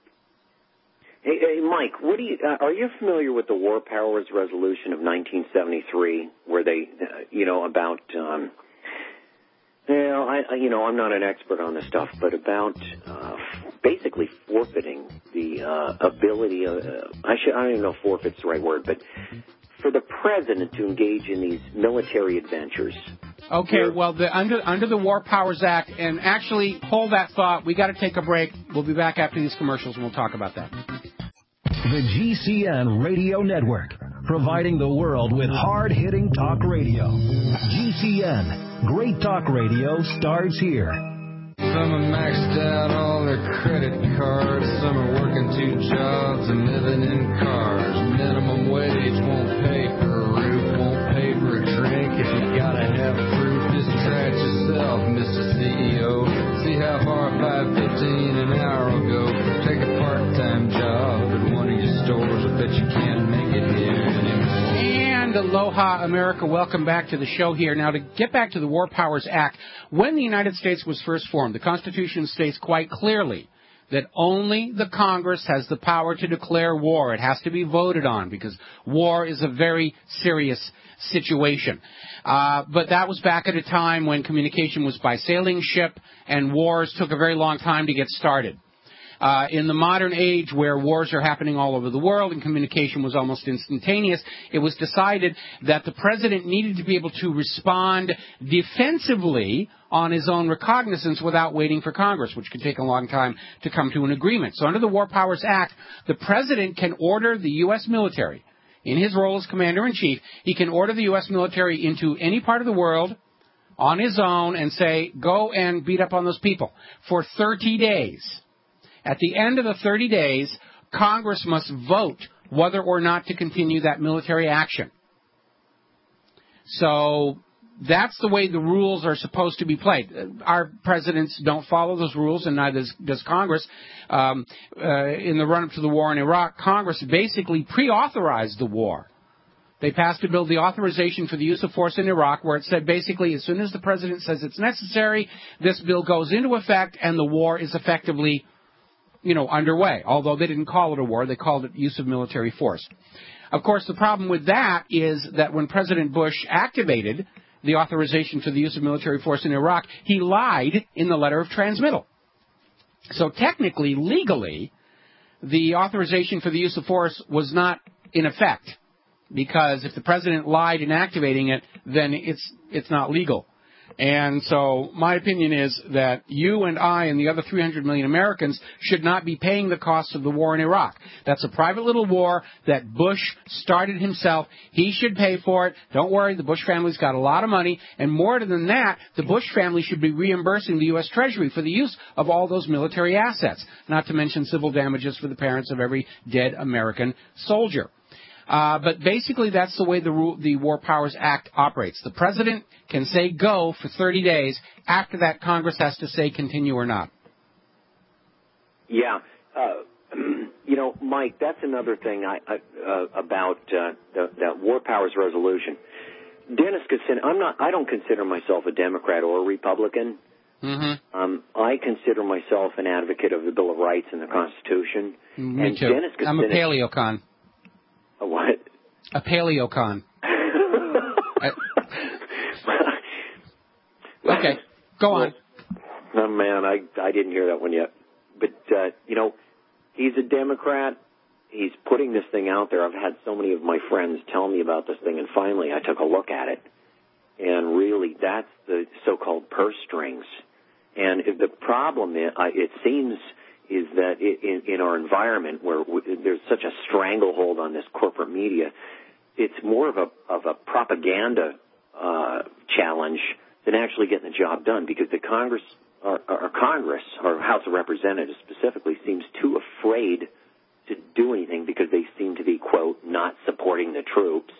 Hey, hey Mike, what do you, uh, are you familiar with the War Powers Resolution of nineteen seventy-three, where they, uh, you know, about, um, well, I, you know, I'm not an expert on this stuff, but about uh, basically forfeiting the uh, ability of, uh, I should, I don't even know if forfeit's the right word, but for the president to engage in these military adventures. Okay, well, the, under under the War Powers Act, and actually, hold that thought. We got to take a break. We'll be back after these commercials, and we'll talk about that. The G C N Radio Network, providing the world with hard-hitting talk radio. G C N, great talk radio starts here. Some are maxed out all their credit cards. Some are working two jobs and living in cars. Minimum wage won't pay for a roof, won't pay for a drink. If you gotta have proof, just try it yourself, Mister C E O. See how far five fifteen an hour will go. Take a part-time job at one of your stores. I bet you can't make it here anymore. And aloha, America. Welcome back to the show here. Now, to get back to the War Powers Act, when the United States was first formed, the Constitution states quite clearly that only the Congress has the power to declare war. It has to be voted on because war is a very serious situation. Uh, but that was back at a time when communication was by sailing ship and wars took a very long time to get started. Uh, in the modern age where wars are happening all over the world and communication was almost instantaneous, it was decided that the president needed to be able to respond defensively on his own recognizance without waiting for Congress, which could take a long time to come to an agreement. So under the War Powers Act, the president can order the U S military, in his role as commander-in-chief, he can order the U S military into any part of the world on his own and say, go and beat up on those people for thirty days. At the end of the thirty days, Congress must vote whether or not to continue that military action. So that's the way the rules are supposed to be played. Our presidents don't follow those rules, and neither does Congress. Um, uh, in the run-up to the war in Iraq, Congress basically pre-authorized the war. They passed a bill, the authorization for the use of force in Iraq, where it said basically as soon as the president says it's necessary, this bill goes into effect and the war is effectively, you know, underway. Although they didn't call it a war, they called it use of military force. Of course, the problem with that is that when President Bush activated the authorization for the use of military force in Iraq, he lied in the letter of transmittal. So technically, legally, the authorization for the use of force was not in effect, because if the president lied in activating it, then it's it's not legal. And so my opinion is that you and I and the other three hundred million Americans should not be paying the costs of the war in Iraq. That's a private little war that Bush started himself. He should pay for it. Don't worry, the Bush family's got a lot of money. And more than that, the Bush family should be reimbursing the U S Treasury for the use of all those military assets, not to mention civil damages for the parents of every dead American soldier. Uh, but basically, that's the way the, rule, the War Powers Act operates. The president can say go for thirty days. After that, Congress has to say continue or not. Yeah. Uh, you know, Mike, that's another thing I, I, uh, about uh, the, that War Powers resolution. Dennis Kucinich, I'm not, I don't consider myself a Democrat or a Republican. Mm-hmm. Um, I consider myself an advocate of the Bill of Rights and the Constitution. Me and too. Dennis Kucinich, I'm a paleocon. A what? A paleocon. I, okay, go on. Oh, man, I, I didn't hear that one yet. But, uh, you know, he's a Democrat. He's putting this thing out there. I've had so many of my friends tell me about this thing, and finally I took a look at it. And really, that's the so-called purse strings. And the problem, is, uh, it seems, is that in, in our environment where there's such a stranglehold on this corporate media, it's more of a of a propaganda uh, challenge than actually getting the job done, because the Congress, or, or Congress, or House of Representatives specifically, seems too afraid to do anything because they seem to be, quote, not supporting the troops.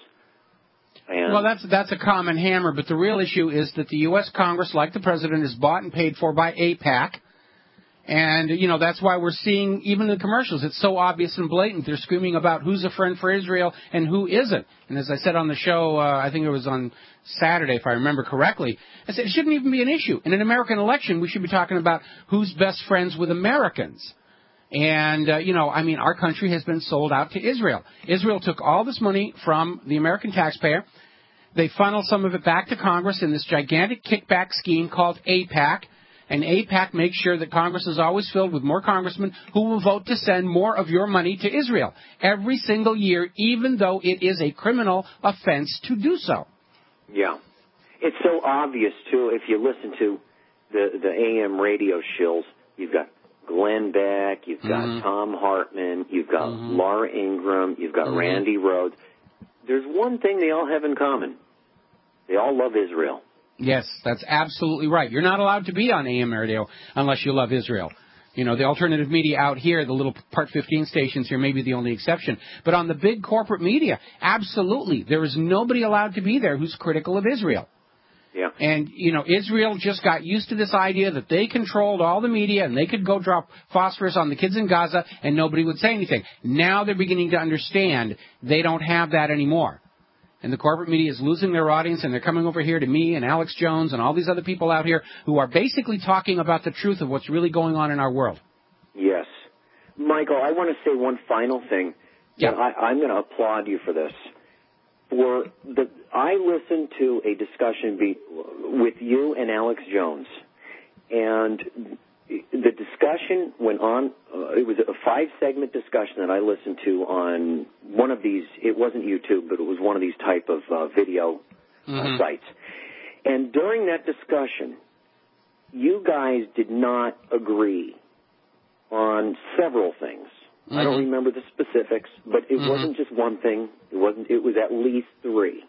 And well, that's that's a common hammer, but the real issue is that the U S Congress, like the president, is bought and paid for by AIPAC. And, you know, that's why we're seeing, even in the commercials, it's so obvious and blatant. They're screaming about who's a friend for Israel and who isn't. And as I said on the show, uh, I think it was on Saturday, if I remember correctly, I said it shouldn't even be an issue. In an American election, we should be talking about who's best friends with Americans. And, uh, you know, I mean, our country has been sold out to Israel. Israel took all this money from the American taxpayer. They funneled some of it back to Congress in this gigantic kickback scheme called AIPAC. And AIPAC makes sure that Congress is always filled with more congressmen who will vote to send more of your money to Israel every single year, even though it is a criminal offense to do so. Yeah. It's so obvious, too, if you listen to the, the A M radio shills. You've got Glenn Beck, you've got mm-hmm. Tom Hartman, you've got mm-hmm. Laura Ingraham, you've got mm-hmm. Randy Rhodes. There's one thing they all have in common. They all love Israel. Yes, that's absolutely right. You're not allowed to be on A M radio unless you love Israel. You know, the alternative media out here, the little Part fifteen stations here may be the only exception. But on the big corporate media, absolutely, there is nobody allowed to be there who's critical of Israel. Yeah. And, you know, Israel just got used to this idea that they controlled all the media and they could go drop phosphorus on the kids in Gaza and nobody would say anything. Now they're beginning to understand they don't have that anymore. And the corporate media is losing their audience, and they're coming over here to me and Alex Jones and all these other people out here who are basically talking about the truth of what's really going on in our world. Yes. Michael, I want to say one final thing. Yeah. I, I'm going to applaud you for this. For the, I listened to a discussion be, with you and Alex Jones, and the discussion went on. Uh, it was a five-segment discussion that I listened to on one of these. It wasn't YouTube, but it was one of these type of uh, video mm-hmm. uh, sites. And during that discussion, you guys did not agree on several things. Mm-hmm. I don't remember the specifics, but it mm-hmm. wasn't just one thing. It wasn't. It was at least three.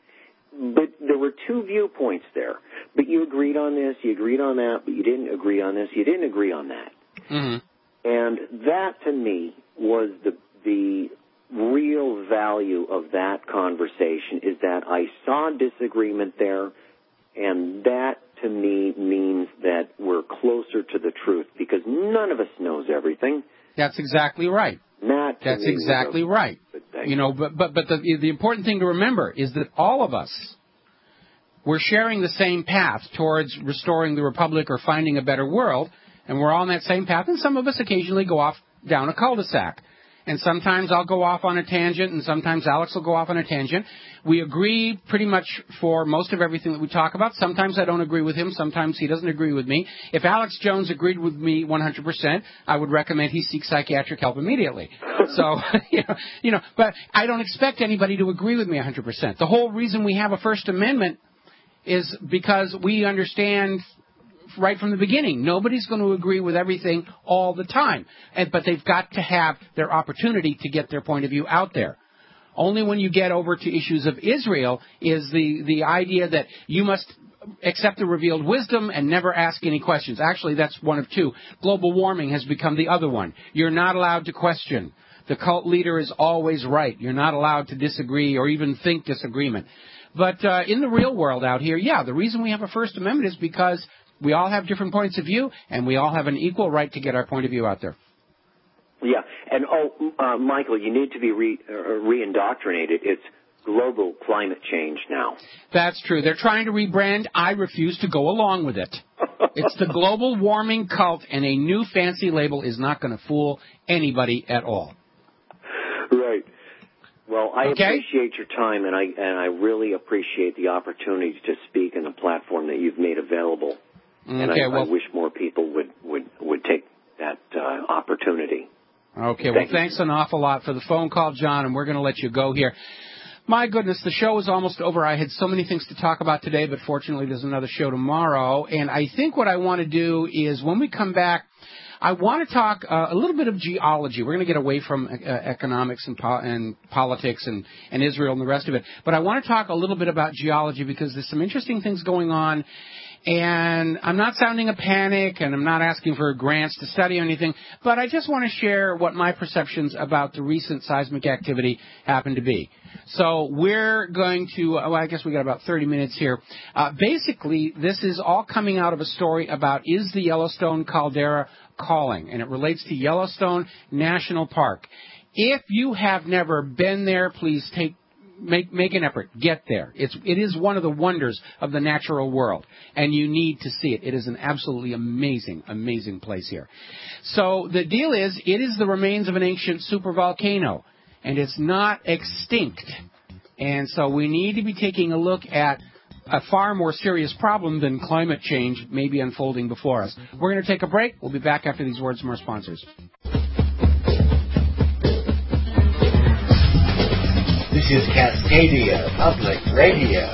But there were two viewpoints there. But you agreed on this, you agreed on that, but you didn't agree on this, you didn't agree on that. Mm-hmm. And that, to me, was the the real value of that conversation, is that I saw disagreement there, and that, to me, means that we're closer to the truth, because none of us knows everything. That's exactly right. That That's exactly right. You know, but but but the the important thing to remember is that all of us, we're sharing the same path towards restoring the republic or finding a better world, and we're all on that same path. And some of us occasionally go off down a cul-de-sac. And sometimes I'll go off on a tangent, and sometimes Alex will go off on a tangent. We agree pretty much for most of everything that we talk about. Sometimes I don't agree with him. Sometimes he doesn't agree with me. If Alex Jones agreed with me one hundred percent, I would recommend he seek psychiatric help immediately. So, you know, you know, but I don't expect anybody to agree with me one hundred percent. The whole reason we have a First Amendment is because we understand right from the beginning, nobody's going to agree with everything all the time. And, but they've got to have their opportunity to get their point of view out there. Only when you get over to issues of Israel is the, the idea that you must accept the revealed wisdom and never ask any questions. Actually, that's one of two. Global warming has become the other one. You're not allowed to question. The cult leader is always right. You're not allowed to disagree or even think disagreement. But uh, in the real world out here, yeah, the reason we have a First Amendment is because we all have different points of view, and we all have an equal right to get our point of view out there. Yeah, and oh, uh, Michael, you need to be re, uh, re-indoctrinated. It's global climate change now. That's true. They're trying to rebrand. I refuse to go along with it. It's the global warming cult, and a new fancy label is not going to fool anybody at all. Right. Well, I okay. appreciate your time, and I and I really appreciate the opportunity to speak on the platform that you've made available. Okay, and I, well, I wish more people would, would, would take that uh, opportunity. Okay, Thank well, you. thanks an awful lot for the phone call, John, and we're going to let you go here. My goodness, the show is almost over. I had so many things to talk about today, but fortunately there's another show tomorrow. And I think what I want to do is when we come back, I want to talk uh, a little bit of geology. We're going to get away from uh, economics and, po- and politics and, and Israel and the rest of it. But I want to talk a little bit about geology because there's some interesting things going on. And I'm not sounding a panic, and I'm not asking for grants to study or anything, but I just want to share what my perceptions about the recent seismic activity happen to be. So we're going to, well, I guess we got about thirty minutes here. Uh, basically, this is all coming out of a story about is the Yellowstone caldera calling, and it relates to Yellowstone National Park. If you have never been there, please take Make make an effort. Get there. It's it is one of the wonders of the natural world, and you need to see it. It is an absolutely amazing, amazing place here. So the deal is, it is the remains of an ancient supervolcano, and it's not extinct. And so we need to be taking a look at a far more serious problem than climate change may be unfolding before us. We're going to take a break. We'll be back after these words from our sponsors. This is Cascadia Public Radio.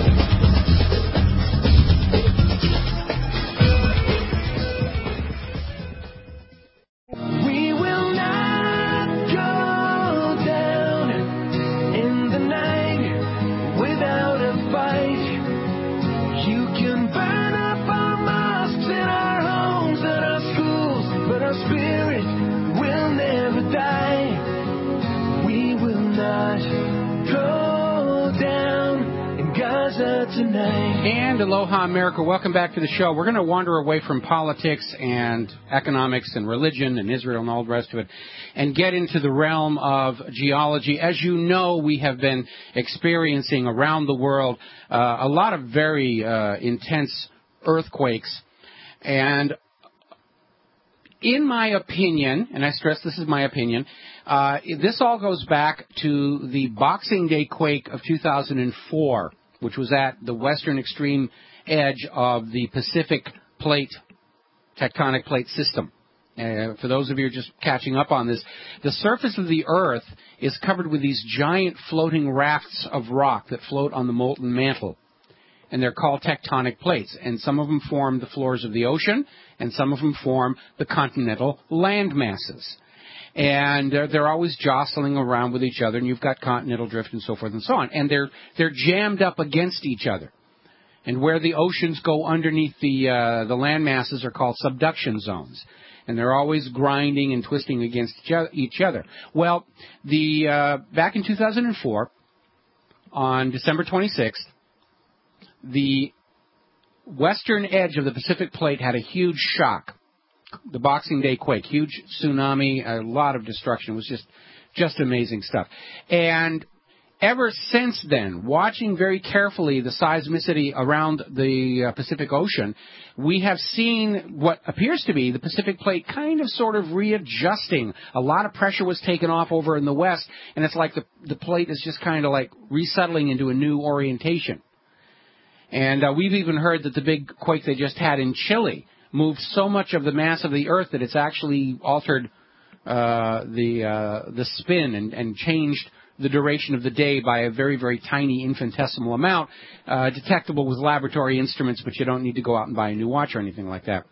We will not go down in the night without a fight. You can burn up our mosques and our homes and our schools, but our spirit will never die. We will not go down in Gaza tonight. And aloha, America. Welcome back to the show. We're going to wander away from politics and economics and religion and Israel and all the rest of it and get into the realm of geology. As you know, we have been experiencing around the world uh, a lot of very uh, intense earthquakes. And in my opinion, and I stress this is my opinion, uh, this all goes back to the Boxing Day quake of two thousand four, which was at the western extreme edge of the Pacific plate, tectonic plate system. Uh, for those of you just catching up on this, the surface of the Earth is covered with these giant floating rafts of rock that float on the molten mantle. And they're called tectonic plates. And some of them form the floors of the ocean, and some of them form the continental land masses. And uh, they're always jostling around with each other, and you've got continental drift and so forth and so on. And they're they're jammed up against each other. And where the oceans go underneath the uh, the land masses are called subduction zones. And they're always grinding and twisting against each other. Well, the uh, back in two thousand four, on December twenty-sixth, the western edge of the Pacific plate had a huge shock. The Boxing Day quake, huge tsunami, a lot of destruction. It was just, just amazing stuff. And ever since then, watching very carefully the seismicity around the uh, Pacific Ocean, we have seen what appears to be the Pacific plate kind of sort of readjusting. A lot of pressure was taken off over in the west, and it's like the, the plate is just kind of like resettling into a new orientation. And uh, we've even heard that the big quake they just had in Chile moved so much of the mass of the Earth that it's actually altered uh, the uh, the spin and, and changed the duration of the day by a very, very tiny infinitesimal amount, uh, detectable with laboratory instruments, but you don't need to go out and buy a new watch or anything like that.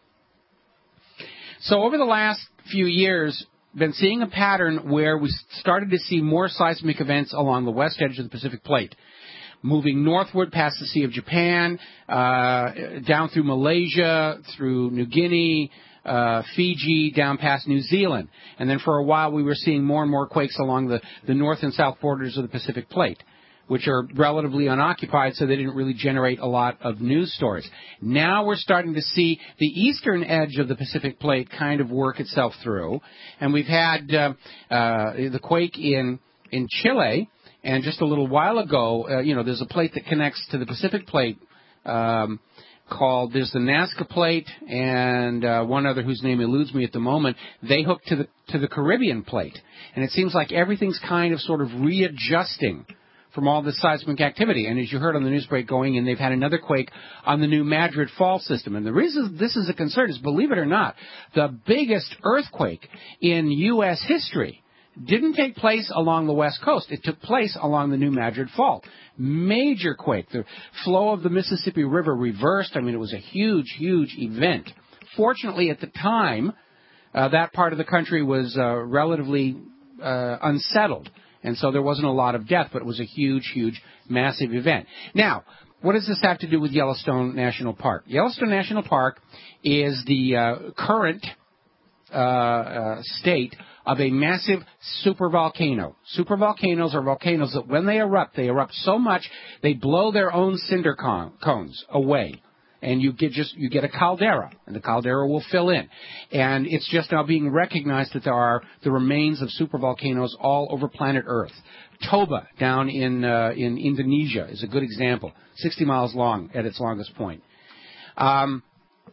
So over the last few years, been seeing a pattern where we started to see more seismic events along the west edge of the Pacific plate, moving northward past the Sea of Japan, uh, down through Malaysia, through New Guinea, uh, Fiji, down past New Zealand. And then for a while we were seeing more and more quakes along the, the north and south borders of the Pacific plate, which are relatively unoccupied, so they didn't really generate a lot of news stories. Now we're starting to see the eastern edge of the Pacific plate kind of work itself through. And we've had uh, uh, the quake in, in Chile. And just a little while ago, uh, you know, there's a plate that connects to the Pacific plate um, called, there's the Nazca plate and uh, one other whose name eludes me at the moment. They hook to the to the Caribbean plate. And it seems like everything's kind of sort of readjusting from all this seismic activity. And as you heard on the news break going in, they've had another quake on the new Madrid Fault system. And the reason this is a concern is, believe it or not, the biggest earthquake in U S history didn't take place along the west coast. It took place along the New Madrid Fault. Major quake. The flow of the Mississippi River reversed. I mean, it was a huge, huge event. Fortunately, at the time, uh, that part of the country was uh, relatively uh, unsettled, and so there wasn't a lot of death, but it was a huge, huge, massive event. Now, what does this have to do with Yellowstone National Park? Yellowstone National Park is the uh, current uh, uh, state of a massive supervolcano. Supervolcanoes are volcanoes that when they erupt, they erupt so much they blow their own cinder con- cones away. And you get just you get a caldera, and the caldera will fill in. And it's just now being recognized that there are the remains of supervolcanoes all over planet Earth. Toba down in uh, in Indonesia is a good example, sixty miles long at its longest point. Um,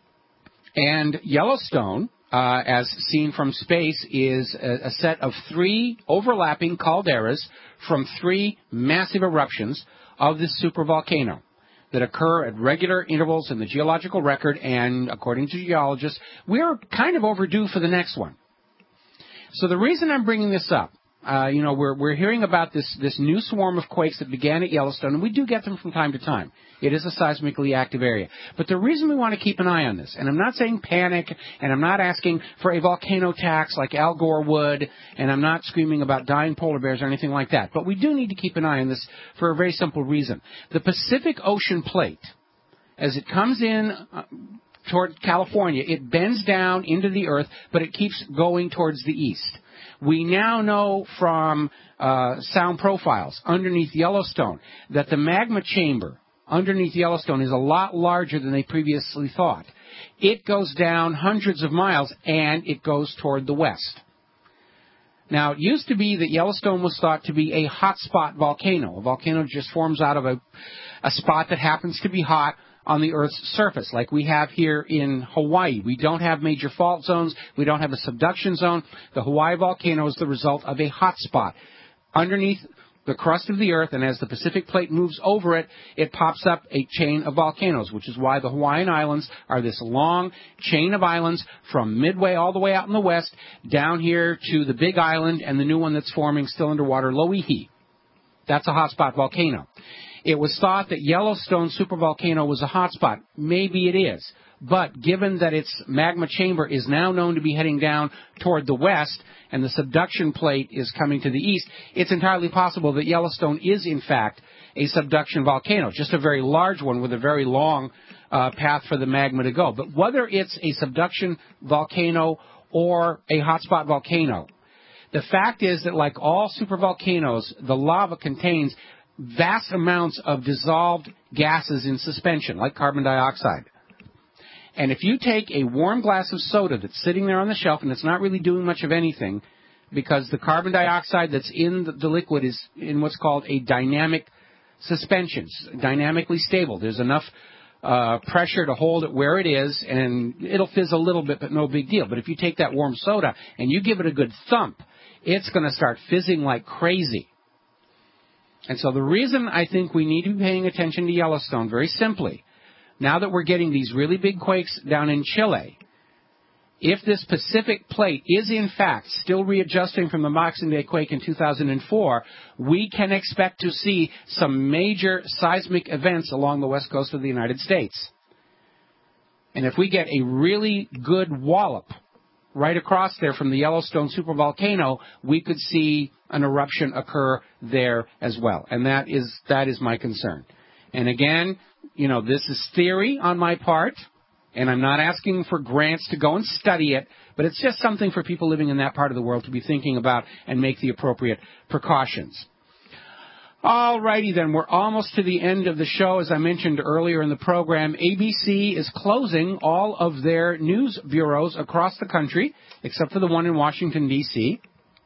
and Yellowstone, Uh, as seen from space, is a, a set of three overlapping calderas from three massive eruptions of this supervolcano that occur at regular intervals in the geological record, and according to geologists, we're kind of overdue for the next one. So the reason I'm bringing this up, uh, you know, we're we're hearing about this this new swarm of quakes that began at Yellowstone, and we do get them from time to time. It is a seismically active area. But the reason we want to keep an eye on this, and I'm not saying panic, and I'm not asking for a volcano tax like Al Gore would, and I'm not screaming about dying polar bears or anything like that, but we do need to keep an eye on this for a very simple reason. The Pacific Ocean plate, as it comes in uh, toward California, it bends down into the earth, but it keeps going towards the east. We now know from uh, sound profiles underneath Yellowstone that the magma chamber underneath Yellowstone is a lot larger than they previously thought. It goes down hundreds of miles, and it goes toward the west. Now, it used to be that Yellowstone was thought to be a hotspot volcano. A volcano just forms out of a, a spot that happens to be hot on the Earth's surface, like we have here in Hawaii. We don't have major fault zones. We don't have a subduction zone. The Hawaii volcano is the result of a hot spot underneath the crust of the Earth, and as the Pacific Plate moves over it, it pops up a chain of volcanoes, which is why the Hawaiian Islands are this long chain of islands from Midway all the way out in the west, down here to the Big Island and the new one that's forming still underwater, Loihi. That's a hotspot volcano. It was thought that Yellowstone supervolcano was a hotspot. Maybe it is. But given that its magma chamber is now known to be heading down toward the west and the subduction plate is coming to the east, it's entirely possible that Yellowstone is, in fact, a subduction volcano, just a very large one with a very long uh, path for the magma to go. But whether it's a subduction volcano or a hotspot volcano, the fact is that like all supervolcanoes, the lava contains vast amounts of dissolved gases in suspension, like carbon dioxide. And if you take a warm glass of soda that's sitting there on the shelf and it's not really doing much of anything because the carbon dioxide that's in the, the liquid is in what's called a dynamic suspension, dynamically stable. There's enough uh, pressure to hold it where it is, and it'll fizz a little bit, but no big deal. But if you take that warm soda and you give it a good thump, it's going to start fizzing like crazy. And so the reason I think we need to be paying attention to Yellowstone, very simply, now that we're getting these really big quakes down in Chile, if this Pacific Plate is in fact still readjusting from the Boxing Day quake in two thousand four, we can expect to see some major seismic events along the west coast of the United States. And if we get a really good wallop right across there from the Yellowstone supervolcano, we could see an eruption occur there as well. And that is that is my concern. And again, you know, this is theory on my part, and I'm not asking for grants to go and study it, but it's just something for people living in that part of the world to be thinking about and make the appropriate precautions. All righty then, we're almost to the end of the show. As I mentioned earlier in the program, A B C is closing all of their news bureaus across the country, except for the one in Washington, D C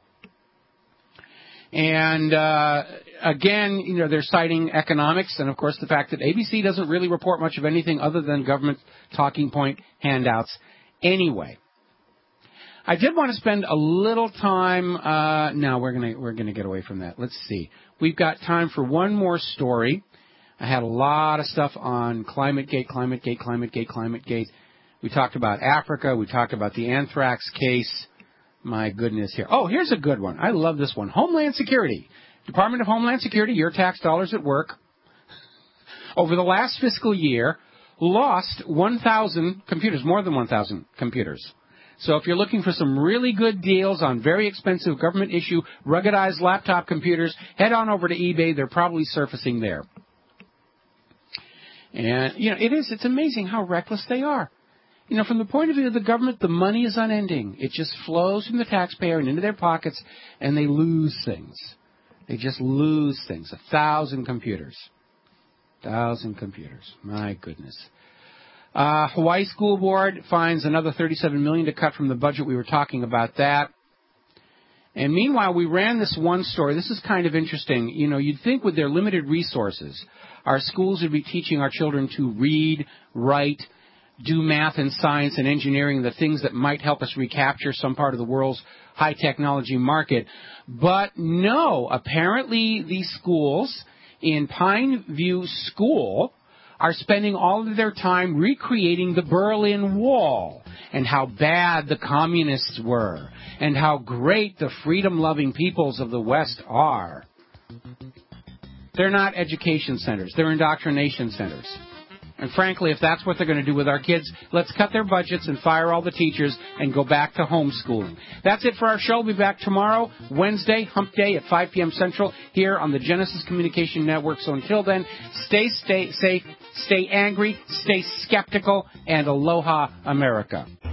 And, uh, again, you know, they're citing economics and, of course, the fact that A B C doesn't really report much of anything other than government talking point handouts anyway. I did want to spend a little time, uh, no, we're going to, we're going to get away from that. Let's see. We've got time for one more story. I had a lot of stuff on ClimateGate, ClimateGate, ClimateGate, ClimateGate. We talked about Africa. We talked about the anthrax case. My goodness here. Oh, here's a good one. I love this one. Homeland Security. Department of Homeland Security, your tax dollars at work, over the last fiscal year, lost one thousand computers, more than one thousand computers. So if you're looking for some really good deals on very expensive government-issue ruggedized laptop computers, head on over to eBay. They're probably surfacing there. And, you know, it is, it's amazing how reckless they are. You know, from the point of view of the government, the money is unending. It just flows from the taxpayer and into their pockets, and they lose things. They just lose things. A thousand computers. Thousand computers. My goodness. Uh, Hawaii School Board finds another thirty-seven million dollars to cut from the budget. We were talking about that. And meanwhile, we ran this one story. This is kind of interesting. You know, you'd think with their limited resources, our schools would be teaching our children to read, write, do math and science and engineering, the things that might help us recapture some part of the world's high technology market. But no, apparently these schools in Pine View School are spending all of their time recreating the Berlin Wall and how bad the communists were and how great the freedom-loving peoples of the West are. They're not education centers. They're indoctrination centers. And frankly, if that's what they're going to do with our kids, let's cut their budgets and fire all the teachers and go back to homeschooling. That's it for our show. We'll be back tomorrow, Wednesday, Hump Day at five p.m. Central here on the Genesis Communication Network. So until then, stay, stay safe, stay angry, stay skeptical, and aloha, America.